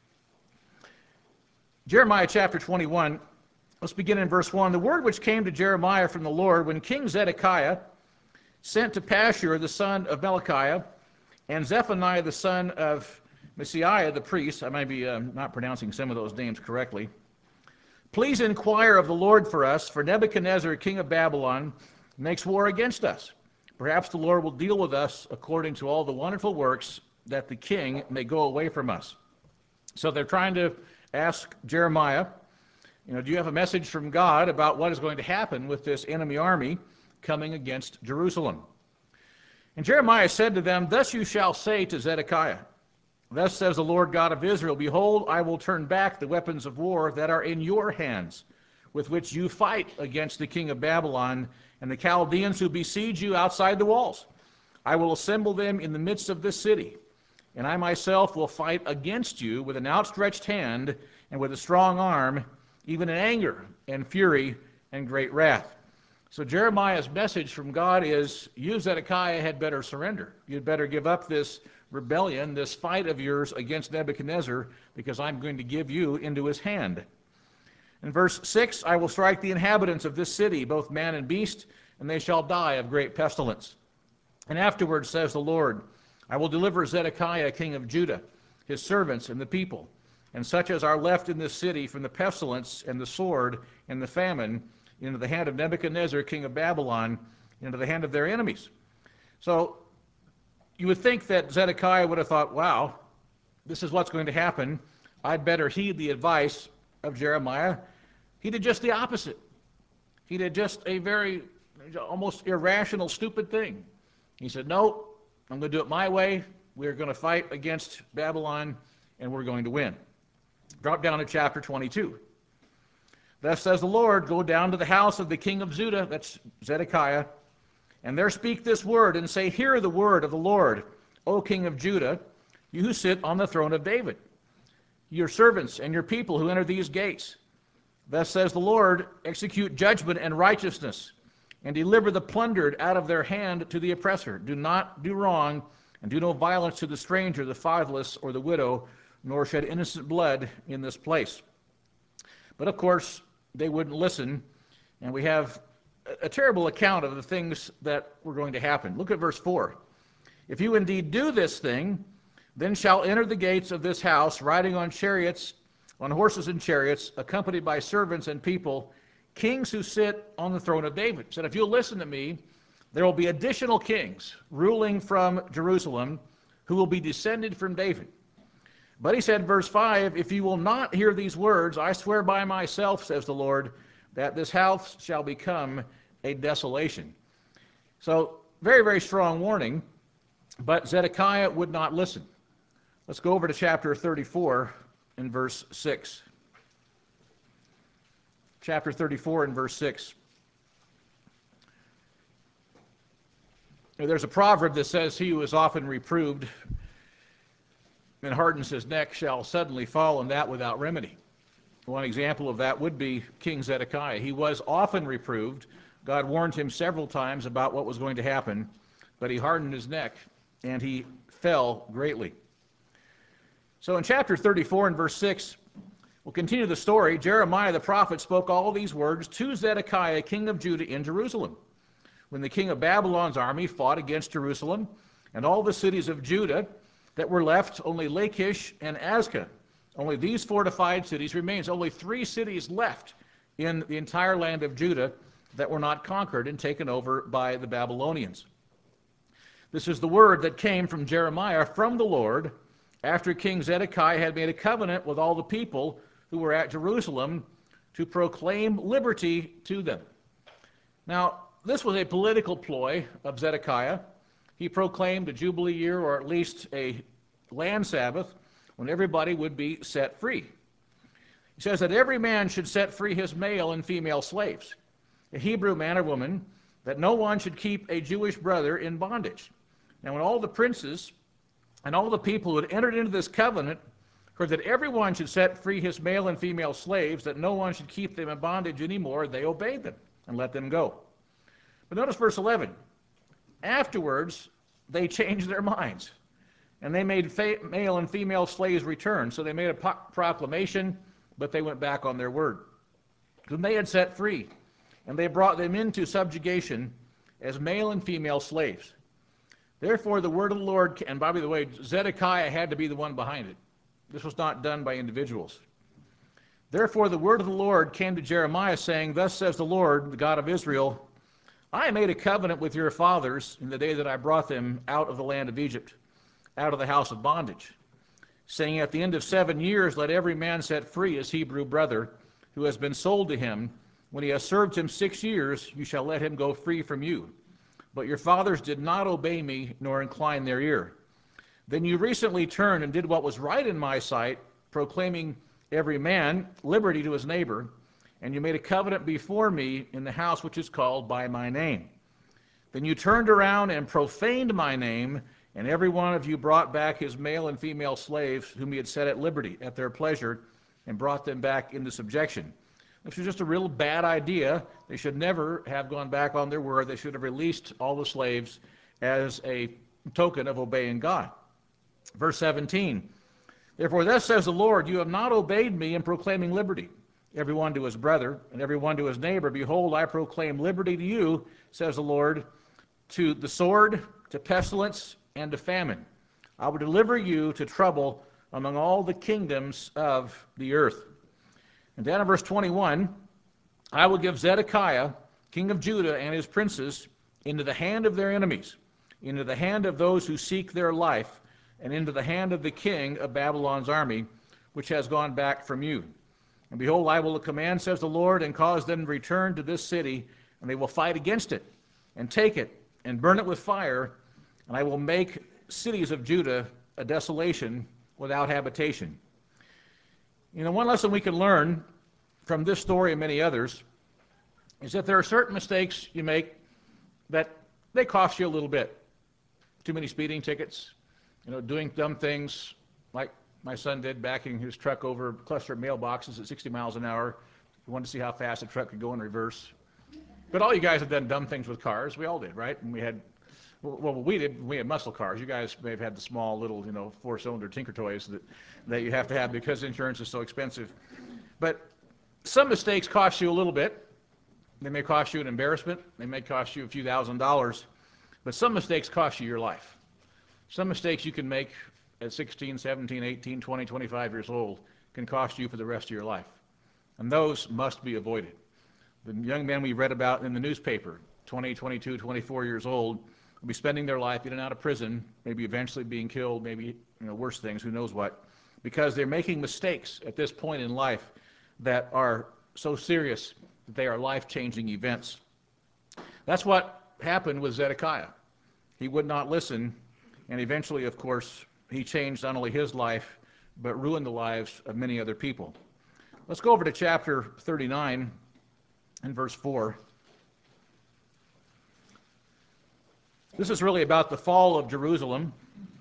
Jeremiah chapter 21, let's begin in verse 1. The word which came to Jeremiah from the Lord when King Zedekiah sent to Pashur the son of Malachiah and Zephaniah the son of Maaseiah the priest, I might be not pronouncing some of those names correctly. Please inquire of the Lord for us, for Nebuchadnezzar, king of Babylon, makes war against us. Perhaps the Lord will deal with us according to all the wonderful works, that the king may go away from us. So they're trying to ask Jeremiah, do you have a message from God about what is going to happen with this enemy army coming against Jerusalem? And Jeremiah said to them, Thus you shall say to Zedekiah, Thus says the Lord God of Israel, Behold, I will turn back the weapons of war that are in your hands, with which you fight against the king of Babylon and the Chaldeans who besiege you outside the walls. I will assemble them in the midst of this city, and I myself will fight against you with an outstretched hand and with a strong arm, even in anger and fury and great wrath. So Jeremiah's message from God is, you, Zedekiah, had better surrender. You'd better give up this rebellion, this fight of yours against Nebuchadnezzar, because I'm going to give you into his hand. In verse 6, I will strike the inhabitants of this city, both man and beast, and they shall die of great pestilence. And afterwards, says the Lord, I will deliver Zedekiah, king of Judah, his servants and the people, and such as are left in this city from the pestilence and the sword and the famine, into the hand of Nebuchadnezzar, king of Babylon, into the hand of their enemies. So You would think that Zedekiah would have thought, wow, this is what's going to happen. I'd better heed the advice of Jeremiah. He did just the opposite. He did just a very almost irrational, stupid thing. He said, no, I'm going to do it my way. We're going to fight against Babylon, and we're going to win. Drop down to chapter 22. Thus says the Lord, go down to the house of the king of Judah, that's Zedekiah, and there speak this word, and say, hear the word of the Lord, O king of Judah, you who sit on the throne of David, your servants and your people who enter these gates. Thus says the Lord, execute judgment and righteousness, and deliver the plundered out of their hand to the oppressor. Do not do wrong, and do no violence to the stranger, the fatherless, or the widow, nor shed innocent blood in this place. But of course, they wouldn't listen, and we have a terrible account of the things that were going to happen. Look at verse 4. If you indeed do this thing, then shall enter the gates of this house, riding on chariots, on horses and chariots, accompanied by servants and people, kings who sit on the throne of David. He said, if you'll listen to me, there will be additional kings ruling from Jerusalem who will be descended from David. But he said, verse 5, if you will not hear these words, I swear by myself, says the Lord, that this house shall become a desolation. So, very, very strong warning, but Zedekiah would not listen. Let's go over to chapter 34 and verse 6. Chapter 34 and verse 6. There's a proverb that says, he who is often reproved and hardens his neck shall suddenly fall, and that without remedy. One example of that would be King Zedekiah. He was often reproved. God warned him several times about what was going to happen, but he hardened his neck, and he fell greatly. So in chapter 34 and verse 6, we'll continue the story. Jeremiah the prophet spoke all these words to Zedekiah, king of Judah, in Jerusalem. When the king of Babylon's army fought against Jerusalem and all the cities of Judah that were left, only Lachish and Azekah, only these fortified cities remains. Only 3 cities left in the entire land of Judah that were not conquered and taken over by the Babylonians. This is the word that came from Jeremiah from the Lord after King Zedekiah had made a covenant with all the people who were at Jerusalem to proclaim liberty to them. Now, this was a political ploy of Zedekiah. He proclaimed a Jubilee year, or at least a land Sabbath, when everybody would be set free. He says that every man should set free his male and female slaves, a Hebrew man or woman, that no one should keep a Jewish brother in bondage. Now, when all the princes and all the people who had entered into this covenant heard that everyone should set free his male and female slaves, that no one should keep them in bondage anymore, they obeyed them and let them go. But notice verse 11. Afterwards, they changed their minds, and they made male and female slaves return. So they made a proclamation, but they went back on their word. Whom they had set free, and they brought them into subjugation as male and female slaves. Therefore, the word of the Lord, and by the way, Zedekiah had to be the one behind it. This was not done by individuals. Therefore, the word of the Lord came to Jeremiah, saying, thus says the Lord, the God of Israel, I made a covenant with your fathers in the day that I brought them out of the land of Egypt, out of the house of bondage, saying, at the end of 7 years, let every man set free his Hebrew brother who has been sold to him. When he has served him 6 years, you shall let him go free from you. But your fathers did not obey me, nor incline their ear. Then you recently turned and did what was right in my sight, proclaiming every man liberty to his neighbor, and you made a covenant before me in the house which is called by my name. Then you turned around and profaned my name, and every one of you brought back his male and female slaves whom he had set at liberty at their pleasure, and brought them back into subjection. This was just a real bad idea. They should never have gone back on their word. They should have released all the slaves as a token of obeying God. Verse 17, therefore thus says the Lord, you have not obeyed me in proclaiming liberty, every one to his brother, and every one to his neighbor. Behold, I proclaim liberty to you, says the Lord, to the sword, to pestilence, and to famine. I will deliver you to trouble among all the kingdoms of the earth. And down in verse 21, I will give Zedekiah, king of Judah, and his princes into the hand of their enemies, into the hand of those who seek their life, and into the hand of the king of Babylon's army, which has gone back from you. And behold, I will command, says the Lord, and cause them to return to this city, and they will fight against it, and take it, and burn it with fire, and I will make cities of Judah a desolation without habitation. You know, one lesson we can learn from this story and many others is that there are certain mistakes you make that they cost you a little bit. Too many speeding tickets, doing dumb things like my son did, backing his truck over a cluster of mailboxes at 60 miles an hour. He wanted to see how fast the truck could go in reverse. But all you guys have done dumb things with cars. We all did, right? And we had muscle cars. You guys may have had the small little, 4-cylinder Tinker Toys that you have to have because insurance is so expensive. But some mistakes cost you a little bit. They may cost you an embarrassment. They may cost you a few $1,000s. But some mistakes cost you your life. Some mistakes you can make at 16, 17, 18, 20, 25 years old can cost you for the rest of your life. And those must be avoided. The young men we read about in the newspaper, 20, 22, 24 years old, will be spending their life in and out of prison, maybe eventually being killed, maybe worse things, who knows what, because they're making mistakes at this point in life that are so serious that they are life-changing events. That's what happened with Zedekiah. He would not listen, and eventually, of course, he changed not only his life, but ruined the lives of many other people. Let's go over to chapter 39 and verse 4. This is really about the fall of Jerusalem.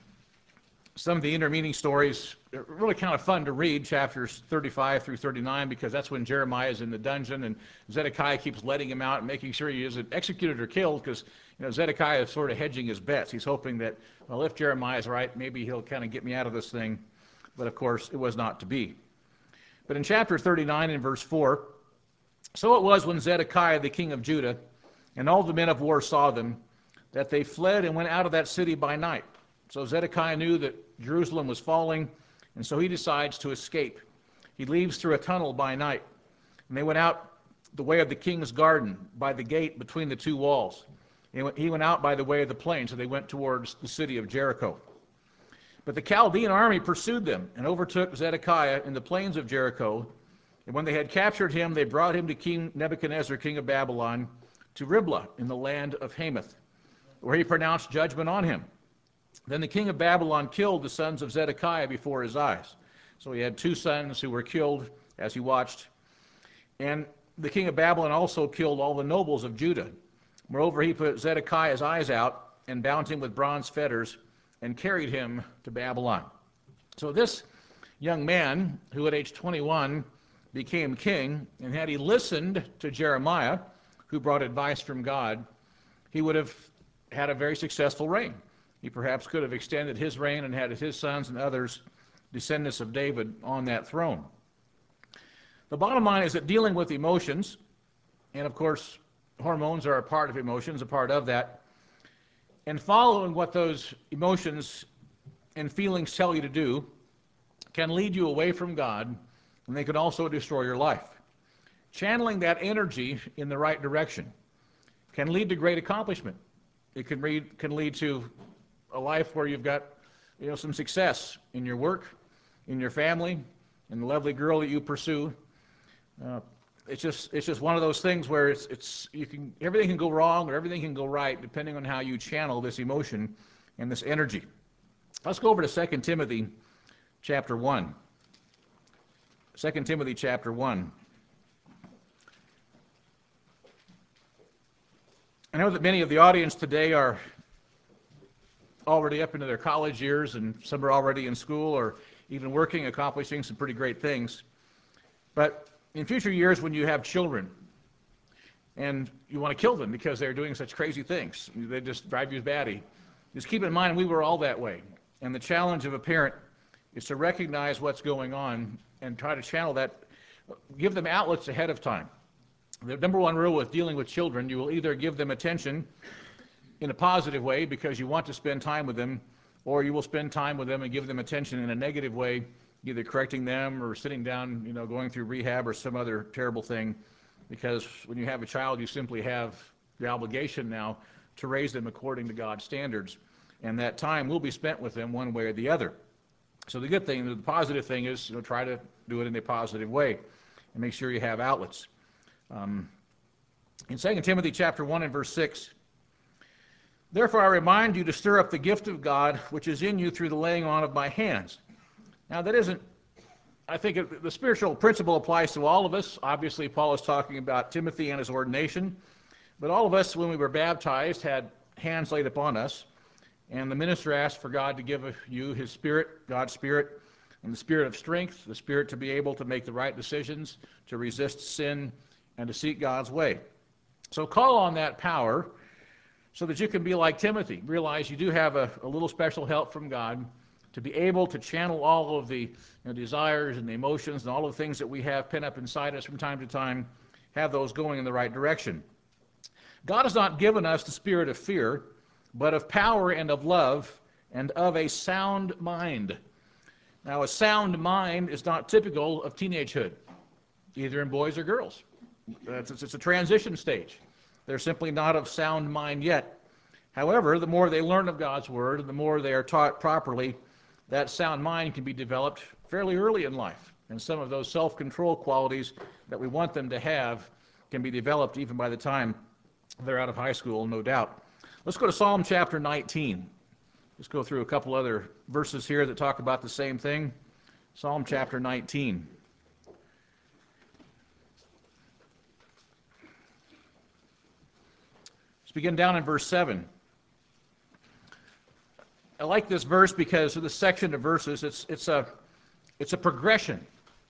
Some of the intervening stories are really kind of fun to read, chapters 35 through 39, because that's when Jeremiah is in the dungeon and Zedekiah keeps letting him out and making sure he isn't executed or killed, because Zedekiah is sort of hedging his bets. He's hoping that, well, if Jeremiah is right, maybe he'll kind of get me out of this thing. But of course, it was not to be. But in chapter 39 and verse 4, so it was when Zedekiah, the king of Judah, and all the men of war saw them, that they fled and went out of that city by night. So Zedekiah knew that Jerusalem was falling, and so he decides to escape. He leaves through a tunnel by night, and they went out the way of the king's garden, by the gate between the two walls. He went out by the way of the plain, so they went towards the city of Jericho. But the Chaldean army pursued them and overtook Zedekiah in the plains of Jericho. And when they had captured him, they brought him to King Nebuchadnezzar, king of Babylon, to Riblah in the land of Hamath, where he pronounced judgment on him. Then the king of Babylon killed the sons of Zedekiah before his eyes. So he had 2 sons who were killed as he watched. And the king of Babylon also killed all the nobles of Judah. Moreover, he put Zedekiah's eyes out and bound him with bronze fetters and carried him to Babylon. So this young man, who at age 21 became king, and had he listened to Jeremiah, who brought advice from God, he would have had a very successful reign. He perhaps could have extended his reign and had his sons and others, descendants of David, on that throne. The bottom line is that dealing with emotions, and of course hormones are a part of emotions, a part of that, and following what those emotions and feelings tell you to do can lead you away from God, and they can also destroy your life. Channeling that energy in the right direction can lead to great accomplishment. It can lead to a life where you've got some success in your work, in your family, in the lovely girl that you pursue. It's just one of those things where everything can go wrong or everything can go right depending on how you channel this emotion and this energy. Let's go over to 2 Timothy chapter 1. 2 Timothy chapter 1. I know that many of the audience today are already up into their college years, and some are already in school or even working, accomplishing some pretty great things. But in future years, when you have children and you want to kill them because they're doing such crazy things, they just drive you batty, just keep in mind we were all that way. And the challenge of a parent is to recognize what's going on and try to channel that, give them outlets ahead of time. The number one rule with dealing with children, you will either give them attention in a positive way because you want to spend time with them, or you will spend time with them and give them attention in a negative way, either correcting them or sitting down, going through rehab or some other terrible thing, because when you have a child, you simply have the obligation now to raise them according to God's standards. And that time will be spent with them one way or the other. So the good thing, the positive thing is, try to do it in a positive way and make sure you have outlets. In 2 Timothy chapter 1 and verse 6, therefore I remind you to stir up the gift of God which is in you through the laying on of my hands. Now that isn't, I think the spiritual principle applies to all of us. Obviously Paul is talking about Timothy and his ordination, but all of us when we were baptized had hands laid upon us, and the minister asked for God to give you his Spirit, God's Spirit, and the Spirit of strength, the Spirit to be able to make the right decisions, to resist sin, and to seek God's way. So call on that power so that you can be like Timothy. Realize you do have a little special help from God to be able to channel all of the desires and the emotions and all of the things that we have pent up inside us from time to time, have those going in the right direction. God has not given us the spirit of fear, but of power and of love and of a sound mind. Now, a sound mind is not typical of teenagehood, either in boys or girls. It's a transition stage. They're simply not of sound mind yet. However, the more they learn of God's Word, and the more they are taught properly, that sound mind can be developed fairly early in life. And some of those self-control qualities that we want them to have can be developed even by the time they're out of high school, no doubt. Let's go to Psalm chapter 19. Let's go through a couple other verses here that talk about the same thing. Psalm chapter 19. Let's begin down in verse 7. I like this verse because of the section of verses. It's a progression.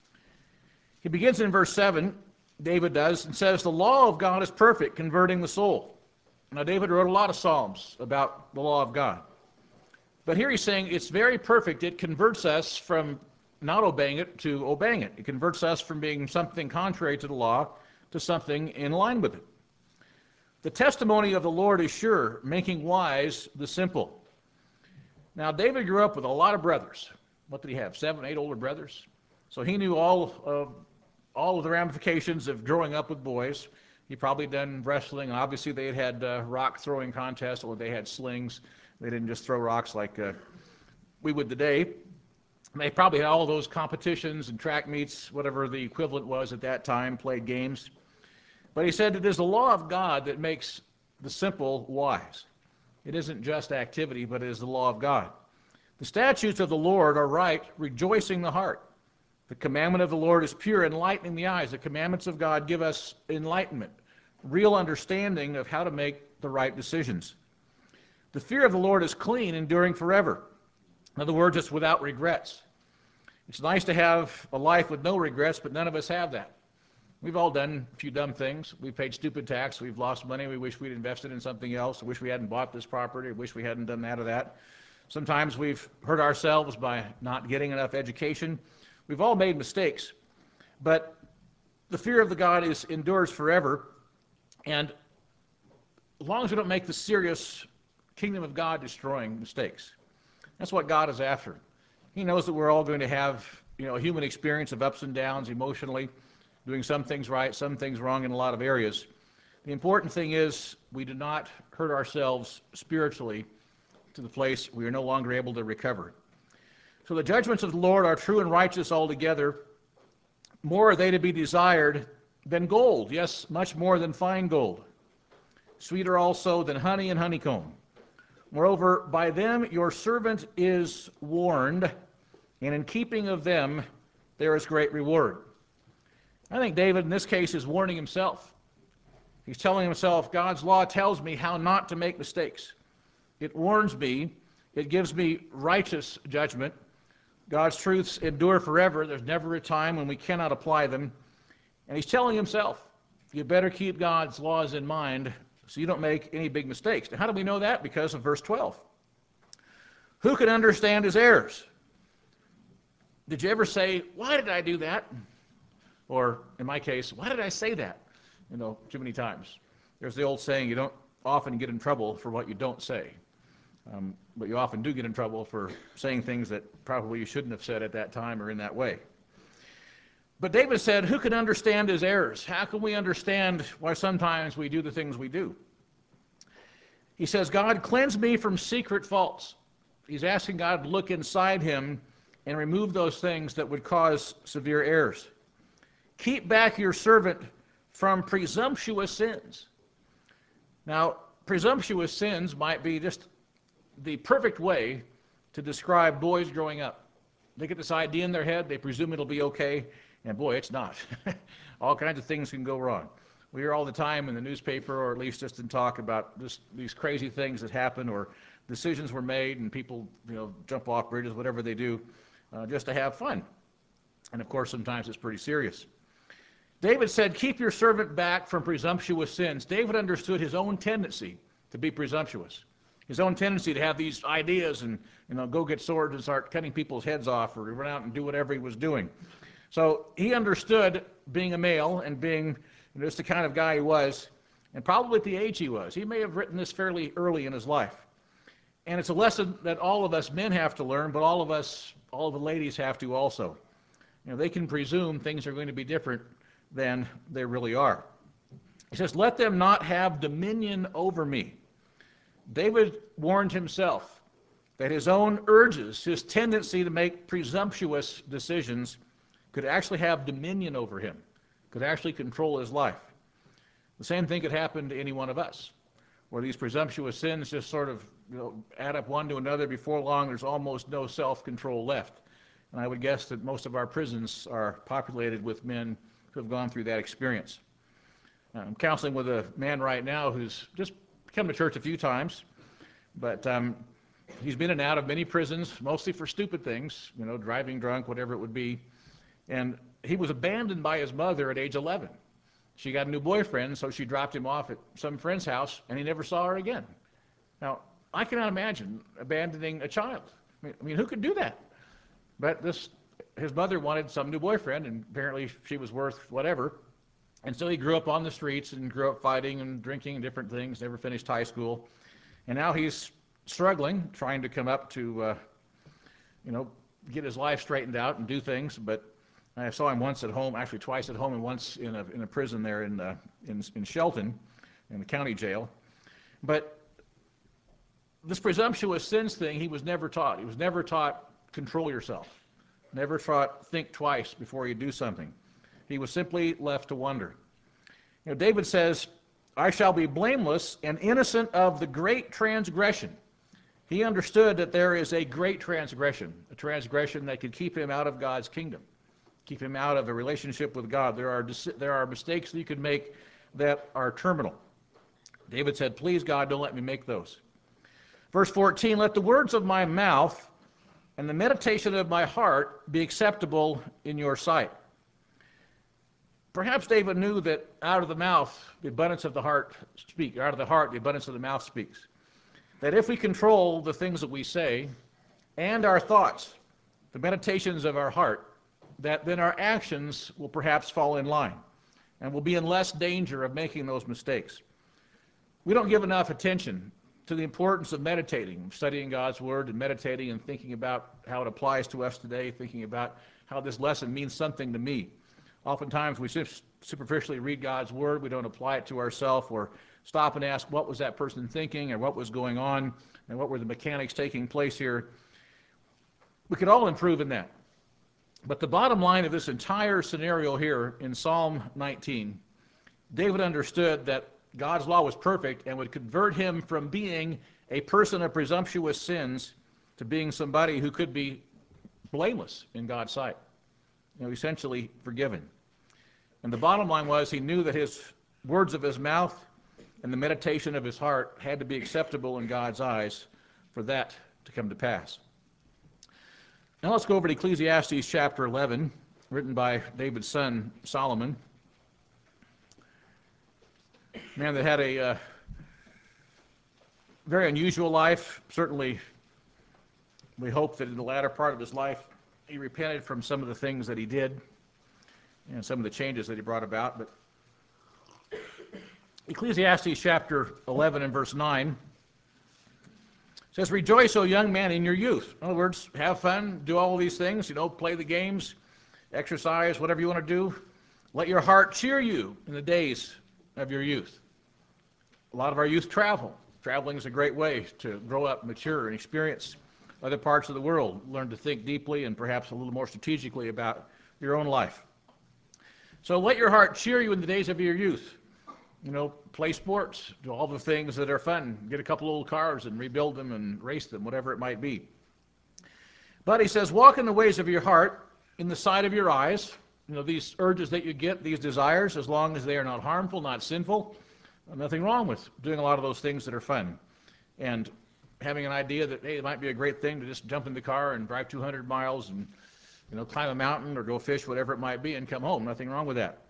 He begins in verse 7, David does, and says, the law of God is perfect, converting the soul. Now, David wrote a lot of psalms about the law of God. But here he's saying it's very perfect. It converts us from not obeying it to obeying it. It converts us from being something contrary to the law to something in line with it. The testimony of the Lord is sure, making wise the simple. Now, David grew up with a lot of brothers. What did he have? 7, 8 older brothers? So he knew all of the ramifications of growing up with boys. He probably done wrestling. Obviously, they had rock throwing contests, or they had slings. They didn't just throw rocks like we would today. They probably had all those competitions and track meets, whatever the equivalent was at that time, played games. But he said it is the law of God that makes the simple wise. It isn't just activity, but it is the law of God. The statutes of the Lord are right, rejoicing the heart. The commandment of the Lord is pure, enlightening the eyes. The commandments of God give us enlightenment, real understanding of how to make the right decisions. The fear of the Lord is clean, enduring forever. In other words, it's without regrets. It's nice to have a life with no regrets, but none of us have that. We've all done a few dumb things. We've paid stupid tax. We've lost money. We wish we'd invested in something else. We wish we hadn't bought this property. We wish we hadn't done that or that. Sometimes we've hurt ourselves by not getting enough education. We've all made mistakes. But the fear of the God endures forever. And as long as we don't make the serious kingdom of God destroying mistakes, that's what God is after. He knows that we're all going to have a human experience of ups and downs emotionally, doing some things right, some things wrong in a lot of areas. The important thing is we do not hurt ourselves spiritually to the place we are no longer able to recover. So the judgments of the Lord are true and righteous altogether. More are they to be desired than gold, yes, much more than fine gold. Sweeter also than honey and honeycomb. Moreover, by them your servant is warned, and in keeping of them there is great reward. I think David in this case is warning himself. He's telling himself, God's law tells me how not to make mistakes. It warns me. It gives me righteous judgment. God's truths endure forever. There's never a time when we cannot apply them. And he's telling himself, you better keep God's laws in mind so you don't make any big mistakes. Now, how do we know that? Because of verse 12. Who can understand his errors? Did you ever say, why did I do that? Or, in my case, why did I say that? Too many times. There's the old saying, you don't often get in trouble for what you don't say. But you often do get in trouble for saying things that probably you shouldn't have said at that time or in that way. But David said, who can understand his errors? How can we understand why sometimes we do the things we do? He says, God, cleanse me from secret faults. He's asking God to look inside him and remove those things that would cause severe errors. Keep back your servant from presumptuous sins. Now, presumptuous sins might be just the perfect way to describe boys growing up. They get this idea in their head, they presume it'll be okay, and boy, it's not. All kinds of things can go wrong. We hear all the time in the newspaper, or at least just in talk, about these crazy things that happen, or decisions were made, and people, jump off bridges, whatever they do, just to have fun. And of course, sometimes it's pretty serious. David said, keep your servant back from presumptuous sins. David understood his own tendency to be presumptuous, his own tendency to have these ideas and go get swords and start cutting people's heads off, or run out and do whatever he was doing. So he understood being a male and being just the kind of guy he was, and probably at the age he was. He may have written this fairly early in his life. And it's a lesson that all of us men have to learn, but all of the ladies have to also. They can presume things are going to be different than they really are. He says, let them not have dominion over me. David warned himself that his own urges, his tendency to make presumptuous decisions, could actually have dominion over him, could actually control his life. The same thing could happen to any one of us, where these presumptuous sins just sort of add up one to another. Before long, there's almost no self-control left. And I would guess that most of our prisons are populated with men who have gone through that experience. I'm counseling with a man right now who's just come to church a few times, but he's been in and out of many prisons, mostly for stupid things, driving drunk, whatever it would be. And he was abandoned by his mother at age 11. She got a new boyfriend, so she dropped him off at some friend's house, and he never saw her again. Now, I cannot imagine abandoning a child. I mean, who could do that? But his mother wanted some new boyfriend, and apparently she was worth whatever. And so he grew up on the streets and grew up fighting and drinking and different things, never finished high school. And now he's struggling, trying to come up to, get his life straightened out and do things. But I saw him once at home, actually twice at home, and once in a prison there in Shelton, in the county jail. But this presumptuous sins thing, he was never taught. He was never taught control yourself. Never taught think twice before you do something. He was simply left to wonder. David says, I shall be blameless and innocent of the great transgression. He understood that there is a great transgression, a transgression that could keep him out of God's kingdom, keep him out of a relationship with God. There are mistakes that you could make that are terminal. David said, please, God, don't let me make those. Verse 14, let the words of my mouth and the meditation of my heart be acceptable in your sight. Perhaps David knew that out of the mouth, the abundance of the heart speaks. Out of the heart, the abundance of the mouth speaks. That if we control the things that we say and our thoughts, the meditations of our heart, that then our actions will perhaps fall in line and will be in less danger of making those mistakes. We don't give enough attention to the importance of meditating, studying God's Word and meditating and thinking about how it applies to us today, thinking about how this lesson means something to me. Oftentimes we superficially read God's Word, we don't apply it to ourselves, or stop and ask what was that person thinking, or what was going on, and what were the mechanics taking place here. We could all improve in that. But the bottom line of this entire scenario here in Psalm 19, David understood that God's law was perfect and would convert him from being a person of presumptuous sins to being somebody who could be blameless in God's sight, essentially forgiven. And the bottom line was he knew that his words of his mouth and the meditation of his heart had to be acceptable in God's eyes for that to come to pass. Now let's go over to Ecclesiastes chapter 11, written by David's son Solomon. A man that had a very unusual life. Certainly, we hope that in the latter part of his life, he repented from some of the things that he did and some of the changes that he brought about. But Ecclesiastes chapter 11 and verse 9 says, rejoice, O young man, in your youth. In other words, have fun, do all these things, play the games, exercise, whatever you want to do. Let your heart cheer you in the days of your youth. A lot of our youth travel. Traveling is a great way to grow up, mature, and experience other parts of the world. Learn to think deeply and perhaps a little more strategically about your own life. So let your heart cheer you in the days of your youth. Play sports, do all the things that are fun. Get a couple old cars and rebuild them and race them, whatever it might be. But he says, walk in the ways of your heart, in the sight of your eyes. These urges that you get, these desires, as long as they are not harmful, not sinful, nothing wrong with doing a lot of those things that are fun. And having an idea that, hey, it might be a great thing to just jump in the car and drive 200 miles and, climb a mountain or go fish, whatever it might be, and come home. Nothing wrong with that.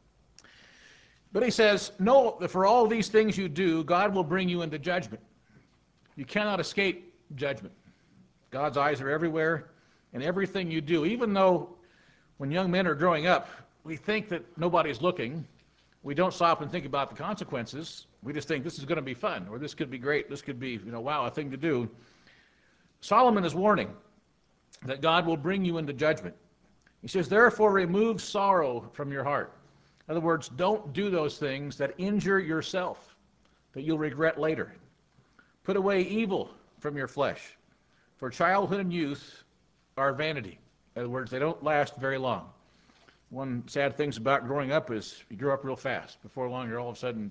But he says, know that for all these things you do, God will bring you into judgment. You cannot escape judgment. God's eyes are everywhere, and everything you do, even though when young men are growing up, we think that nobody's looking, we don't stop and think about the consequences. We just think this is going to be fun, or this could be great, this could be, wow, a thing to do. Solomon is warning that God will bring you into judgment. He says, therefore remove sorrow from your heart. In other words, don't do those things that injure yourself, that you'll regret later. Put away evil from your flesh, for childhood and youth are vanity. In other words, they don't last very long. One sad thing about growing up is you grow up real fast. Before long, you're all of a sudden,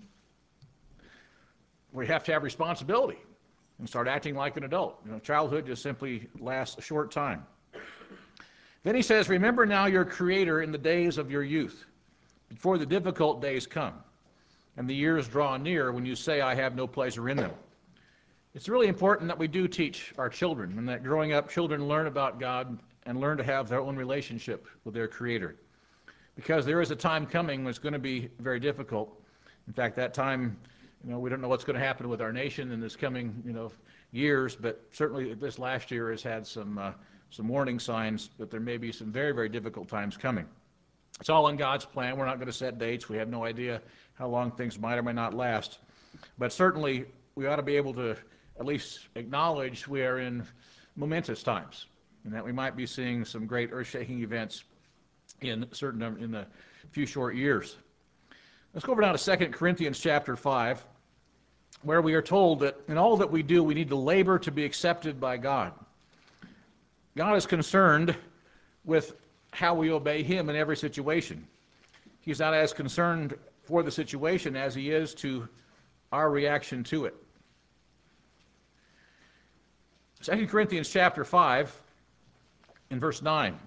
we have to have responsibility and start acting like an adult. Childhood just simply lasts a short time. Then he says, remember now your Creator in the days of your youth, before the difficult days come, and the years draw near when you say, I have no pleasure in them. It's really important that we do teach our children, and that growing up, children learn about God and learn to have their own relationship with their Creator. Because there is a time coming when it's going to be very difficult. In fact, that time, we don't know what's going to happen with our nation in this coming, years, but certainly this last year has had some warning signs that there may be some very, very difficult times coming. It's all in God's plan. We're not going to set dates. We have no idea how long things might or may not last. But certainly, we ought to be able to at least acknowledge we are in momentous times, and that we might be seeing some great earth-shaking events in the few short years. Let's go over now to 2 Corinthians chapter 5, where we are told that in all that we do, we need to labor to be accepted by God. God is concerned with how we obey Him in every situation. He's not as concerned for the situation as He is to our reaction to it. 2 Corinthians chapter 5, in verse 9.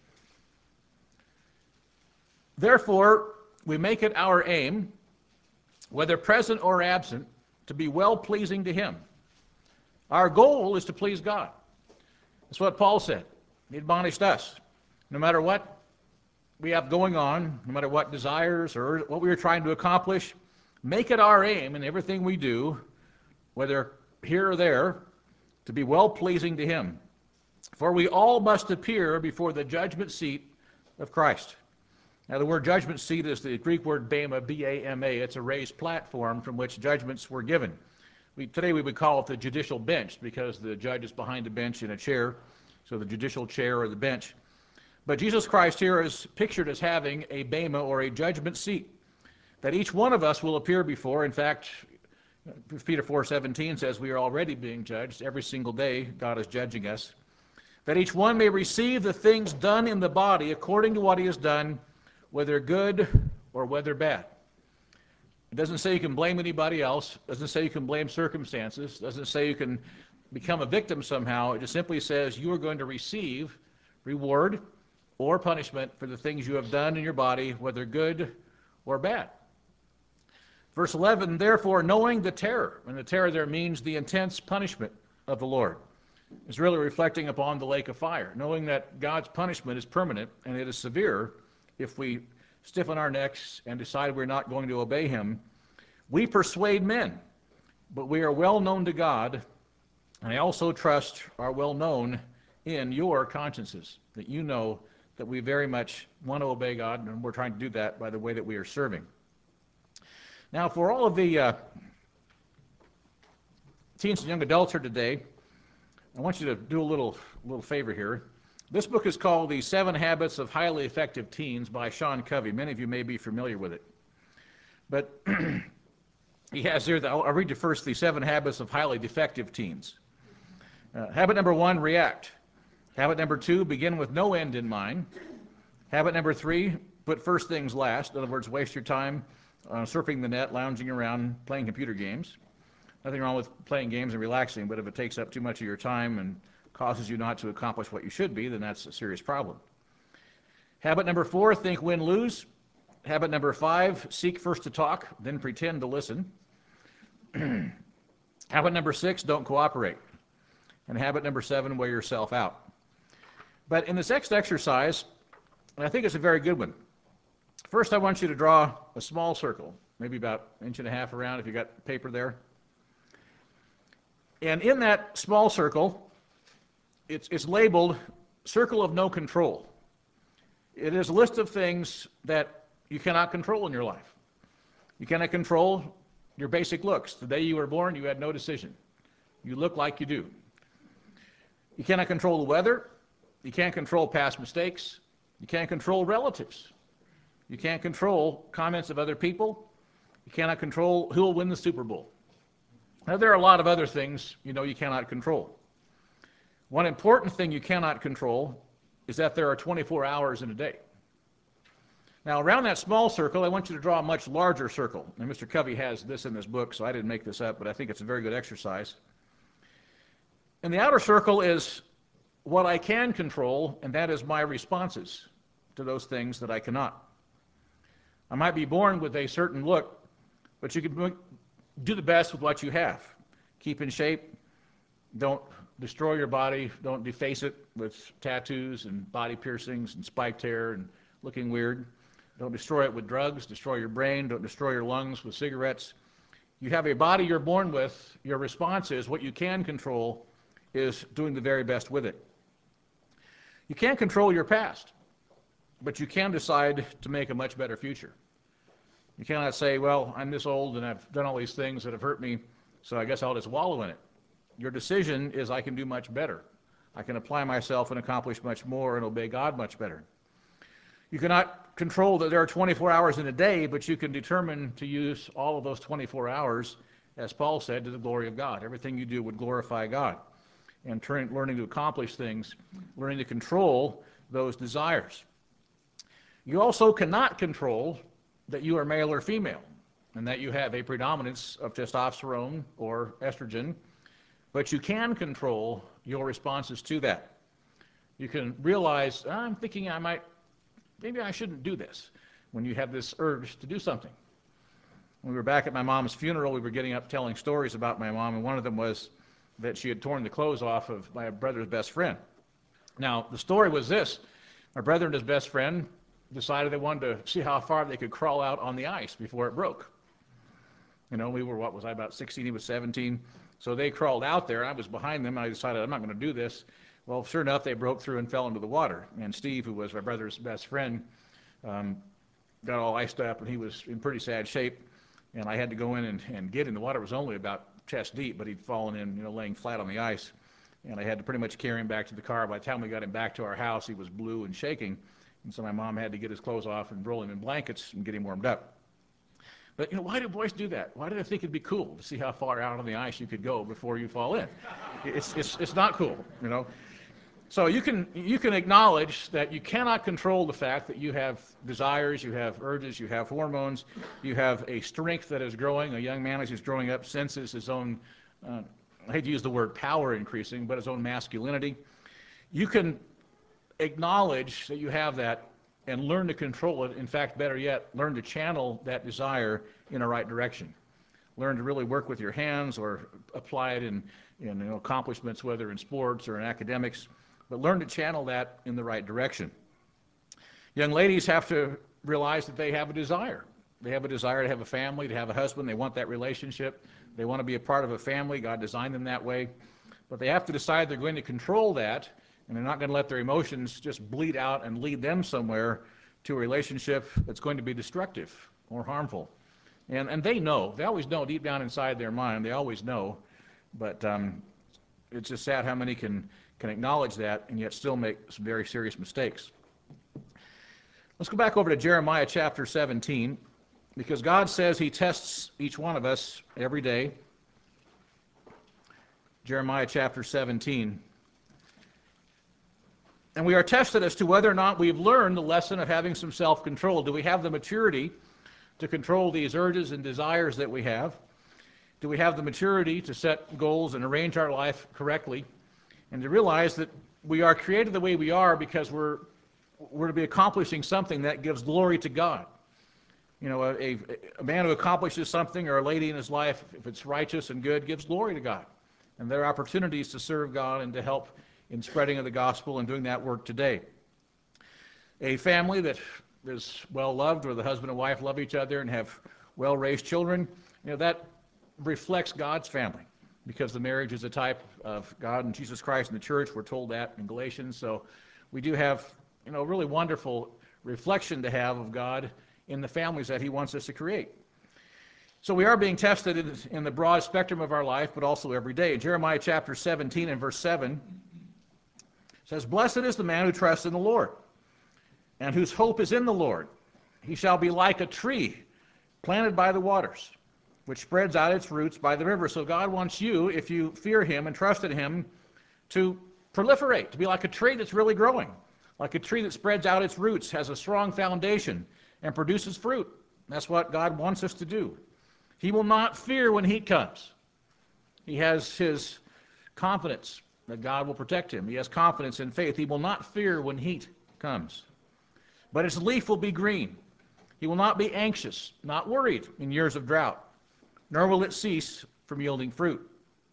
Therefore, we make it our aim, whether present or absent, to be well-pleasing to Him. Our goal is to please God. That's what Paul said. He admonished us. No matter what we have going on, no matter what desires or what we are trying to accomplish, make it our aim in everything we do, whether here or there, to be well-pleasing to Him. For we all must appear before the judgment seat of Christ. Now, the word judgment seat is the Greek word bema, B-A-M-A. It's a raised platform from which judgments were given. Today we would call it the judicial bench because the judge is behind a bench in a chair, so the judicial chair or the bench. But Jesus Christ here is pictured as having a bema or a judgment seat that each one of us will appear before. In fact, Peter 4:17 says we are already being judged. Every single day God is judging us. That each one may receive the things done in the body according to what he has done, whether good or whether bad. It doesn't say you can blame anybody else. It doesn't say you can blame circumstances. It doesn't say you can become a victim somehow. It just simply says you are going to receive reward or punishment for the things you have done in your body, whether good or bad. Verse 11, therefore, knowing the terror, and the terror there means the intense punishment of the Lord, is really reflecting upon the lake of fire, knowing that God's punishment is permanent and it is severe if we stiffen our necks and decide we're not going to obey Him. We persuade men, but we are well known to God, and I also trust are well known in your consciences, that you know that we very much want to obey God, and we're trying to do that by the way that we are serving. Now, for all of the teens and young adults here today, I want you to do a little favor here. This book is called The 7 Habits of Highly Effective Teens by Sean Covey. Many of you may be familiar with it. But He has here, I'll read you first the 7 habits of highly defective teens. Habit number 1, react. Habit number 2, begin with no end in mind. Habit number 3, put first things last. In other words, waste your time surfing the net, lounging around, playing computer games. Nothing wrong with playing games and relaxing, but if it takes up too much of your time and causes you not to accomplish what you should be, then that's a serious problem. Habit number 4, think, win, lose. Habit number 5, seek first to talk, then pretend to listen. Habit number 6, don't cooperate. And habit number 7, wear yourself out. But in this next exercise, and I think it's a very good one. First, I want you to draw a small circle, maybe about 1.5 inches around if you got paper there. And in that small circle, it's labeled Circle of No Control. It is a list of things that you cannot control in your life. You cannot control your basic looks. The day you were born, you had no decision. You look like you do. You cannot control the weather. You can't control past mistakes. You can't control relatives. You can't control comments of other people. You cannot control who will win the Super Bowl. Now, there are a lot of other things you cannot control. One important thing you cannot control is that there are 24 hours in a day. Now, around that small circle, I want you to draw a much larger circle. And Mr. Covey has this in this book, so I didn't make this up, but I think it's a very good exercise. And the outer circle is what I can control, and that is my responses to those things that I cannot. I might be born with a certain look, but you can do the best with what you have. Keep in shape. Don't destroy your body. Don't deface it with tattoos and body piercings and spiked hair and looking weird. Don't destroy it with drugs. Destroy your brain. Don't destroy your lungs with cigarettes. You have a body you're born with. Your response is what you can control is doing the very best with it. You can't control your past, but you can decide to make a much better future. You cannot say, well, I'm this old and I've done all these things that have hurt me, so I guess I'll just wallow in it. Your decision is I can do much better. I can apply myself and accomplish much more and obey God much better. You cannot control that there are 24 hours in a day, but you can determine to use all of those 24 hours, as Paul said, to the glory of God. Everything you do would glorify God. And learning to accomplish things, learning to control those desires. You also cannot control that you are male or female, and that you have a predominance of testosterone or estrogen, but you can control your responses to that. You can realize, I'm thinking maybe I shouldn't do this, when you have this urge to do something. When we were back at my mom's funeral, we were getting up telling stories about my mom, and one of them was that she had torn the clothes off of my brother's best friend. Now, the story was this. My brother and his best friend decided they wanted to see how far they could crawl out on the ice before it broke. We were, what was I, about 16, he was 17. So they crawled out there, and I was behind them, and I decided I'm not going to do this. Well, sure enough, they broke through and fell into the water. And Steve, who was my brother's best friend, got all iced up, and he was in pretty sad shape. And I had to go in and get him. The water was only about chest deep, but he'd fallen in, laying flat on the ice. And I had to pretty much carry him back to the car. By the time we got him back to our house, he was blue and shaking. And so my mom had to get his clothes off and roll him in blankets and get him warmed up. But why do boys do that? Why do they think it'd be cool to see how far out on the ice you could go before you fall in? It's not cool, So you can acknowledge that you cannot control the fact that you have desires, you have urges, you have hormones, you have a strength that is growing. A young man as he's growing up senses his own, I hate to use the word power increasing, but his own masculinity. You can acknowledge that you have that and learn to control it. In fact, better yet, learn to channel that desire in a right direction. Learn to really work with your hands or apply it in accomplishments, whether in sports or in academics, but learn to channel that in the right direction. Young ladies have to realize that they have a desire. They have a desire to have a family, to have a husband. They want that relationship. They want to be a part of a family. God designed them that way. But they have to decide they're going to control that, and they're not going to let their emotions just bleed out and lead them somewhere to a relationship that's going to be destructive or harmful. And they know. They always know deep down inside their mind. They always know. But it's just sad how many can acknowledge that and yet still make some very serious mistakes. Let's go back over to Jeremiah chapter 17. because God says he tests each one of us every day. Jeremiah chapter 17. And we are tested as to whether or not we've learned the lesson of having some self-control. Do we have the maturity to control these urges and desires that we have? Do we have the maturity to set goals and arrange our life correctly? And to realize that we are created the way we are because we're to be accomplishing something that gives glory to God. You know, a man who accomplishes something, or a lady in his life, if it's righteous and good, gives glory to God. And there are opportunities to serve God and to help in spreading of the gospel and doing that work today. A family that is well loved, where the husband and wife love each other and have well-raised children, you know, that reflects God's family, because the marriage is a type of God and Jesus Christ and the church. We're told that in Galatians. So we do have, you know, really wonderful reflection to have of God in the families that he wants us to create. So we are being tested in the broad spectrum of our life, but also every day. Jeremiah chapter 17 and verse 7 says, "Blessed is the man who trusts in the Lord, and whose hope is in the Lord. He shall be like a tree planted by the waters, which spreads out its roots by the river." So God wants you, if you fear him and trust in him, to proliferate, to be like a tree that's really growing, like a tree that spreads out its roots, has a strong foundation, and produces fruit. That's what God wants us to do. He will not fear when heat comes. He has his confidence that God will protect him. He has confidence in faith. He will not fear when heat comes. But its leaf will be green. He will not be anxious, not worried in years of drought, nor will it cease from yielding fruit.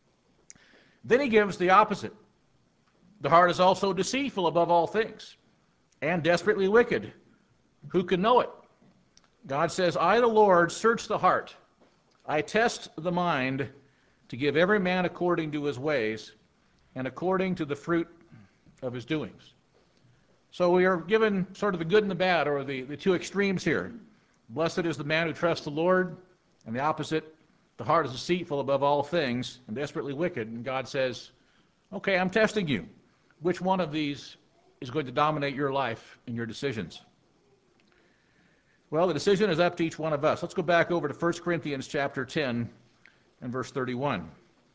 Then he gives the opposite. The heart is also deceitful above all things, and desperately wicked. Who can know it? God says, "I, the Lord, search the heart. I test the mind to give every man according to his ways and according to the fruit of his doings." So we are given sort of the good and the bad, or the two extremes here. Blessed is the man who trusts the Lord, and the opposite, the heart is deceitful above all things and desperately wicked. And God says, okay, I'm testing you. Which one of these is going to dominate your life and your decisions? Well, the decision is up to each one of us. Let's go back over to 1 Corinthians chapter 10 and verse 31.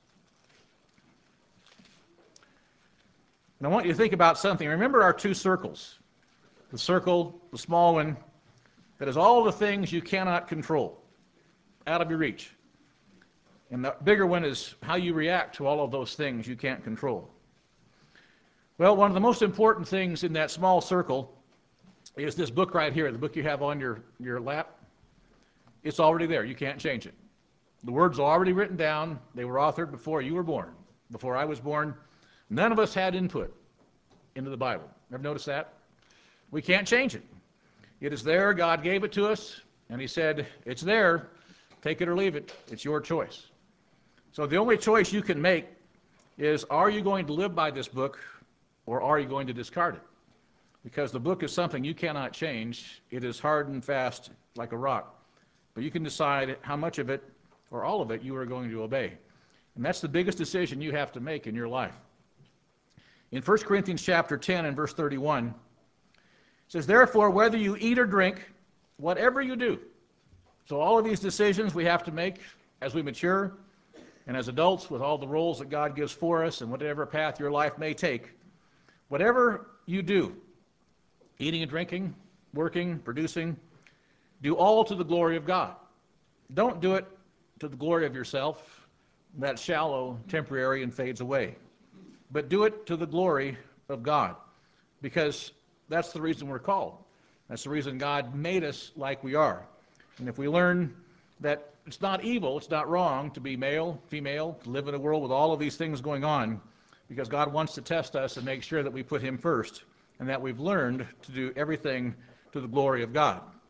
And I want you to think about something. Remember our two circles. The circle, the small one, that is all the things you cannot control, out of your reach. And the bigger one is how you react to all of those things you can't control. Well, one of the most important things in that small circle is this book right here, the book you have on your lap. It's already there. You can't change it. The words are already written down. They were authored before you were born, before I was born. None of us had input into the Bible. Ever notice that? We can't change it. It is there. God gave it to us, and he said, it's there. Take it or leave it. It's your choice. So the only choice you can make is, are you going to live by this book, or are you going to discard it? Because the book is something you cannot change. It is hard and fast like a rock. But you can decide how much of it, or all of it, you are going to obey. And that's the biggest decision you have to make in your life. In 1 Corinthians chapter 10 and verse 31, it says, "Therefore, whether you eat or drink, whatever you do." So all of these decisions we have to make as we mature and as adults, with all the roles that God gives for us and whatever path your life may take. Whatever you do, eating and drinking, working, producing, do all to the glory of God. Don't do it to the glory of yourself. That's shallow, temporary, and fades away. But do it to the glory of God, because that's the reason we're called. That's the reason God made us like we are. And if we learn that it's not evil, it's not wrong to be male, female, to live in a world with all of these things going on, because God wants to test us and make sure that we put him first, and that we've learned to do everything to the glory of God.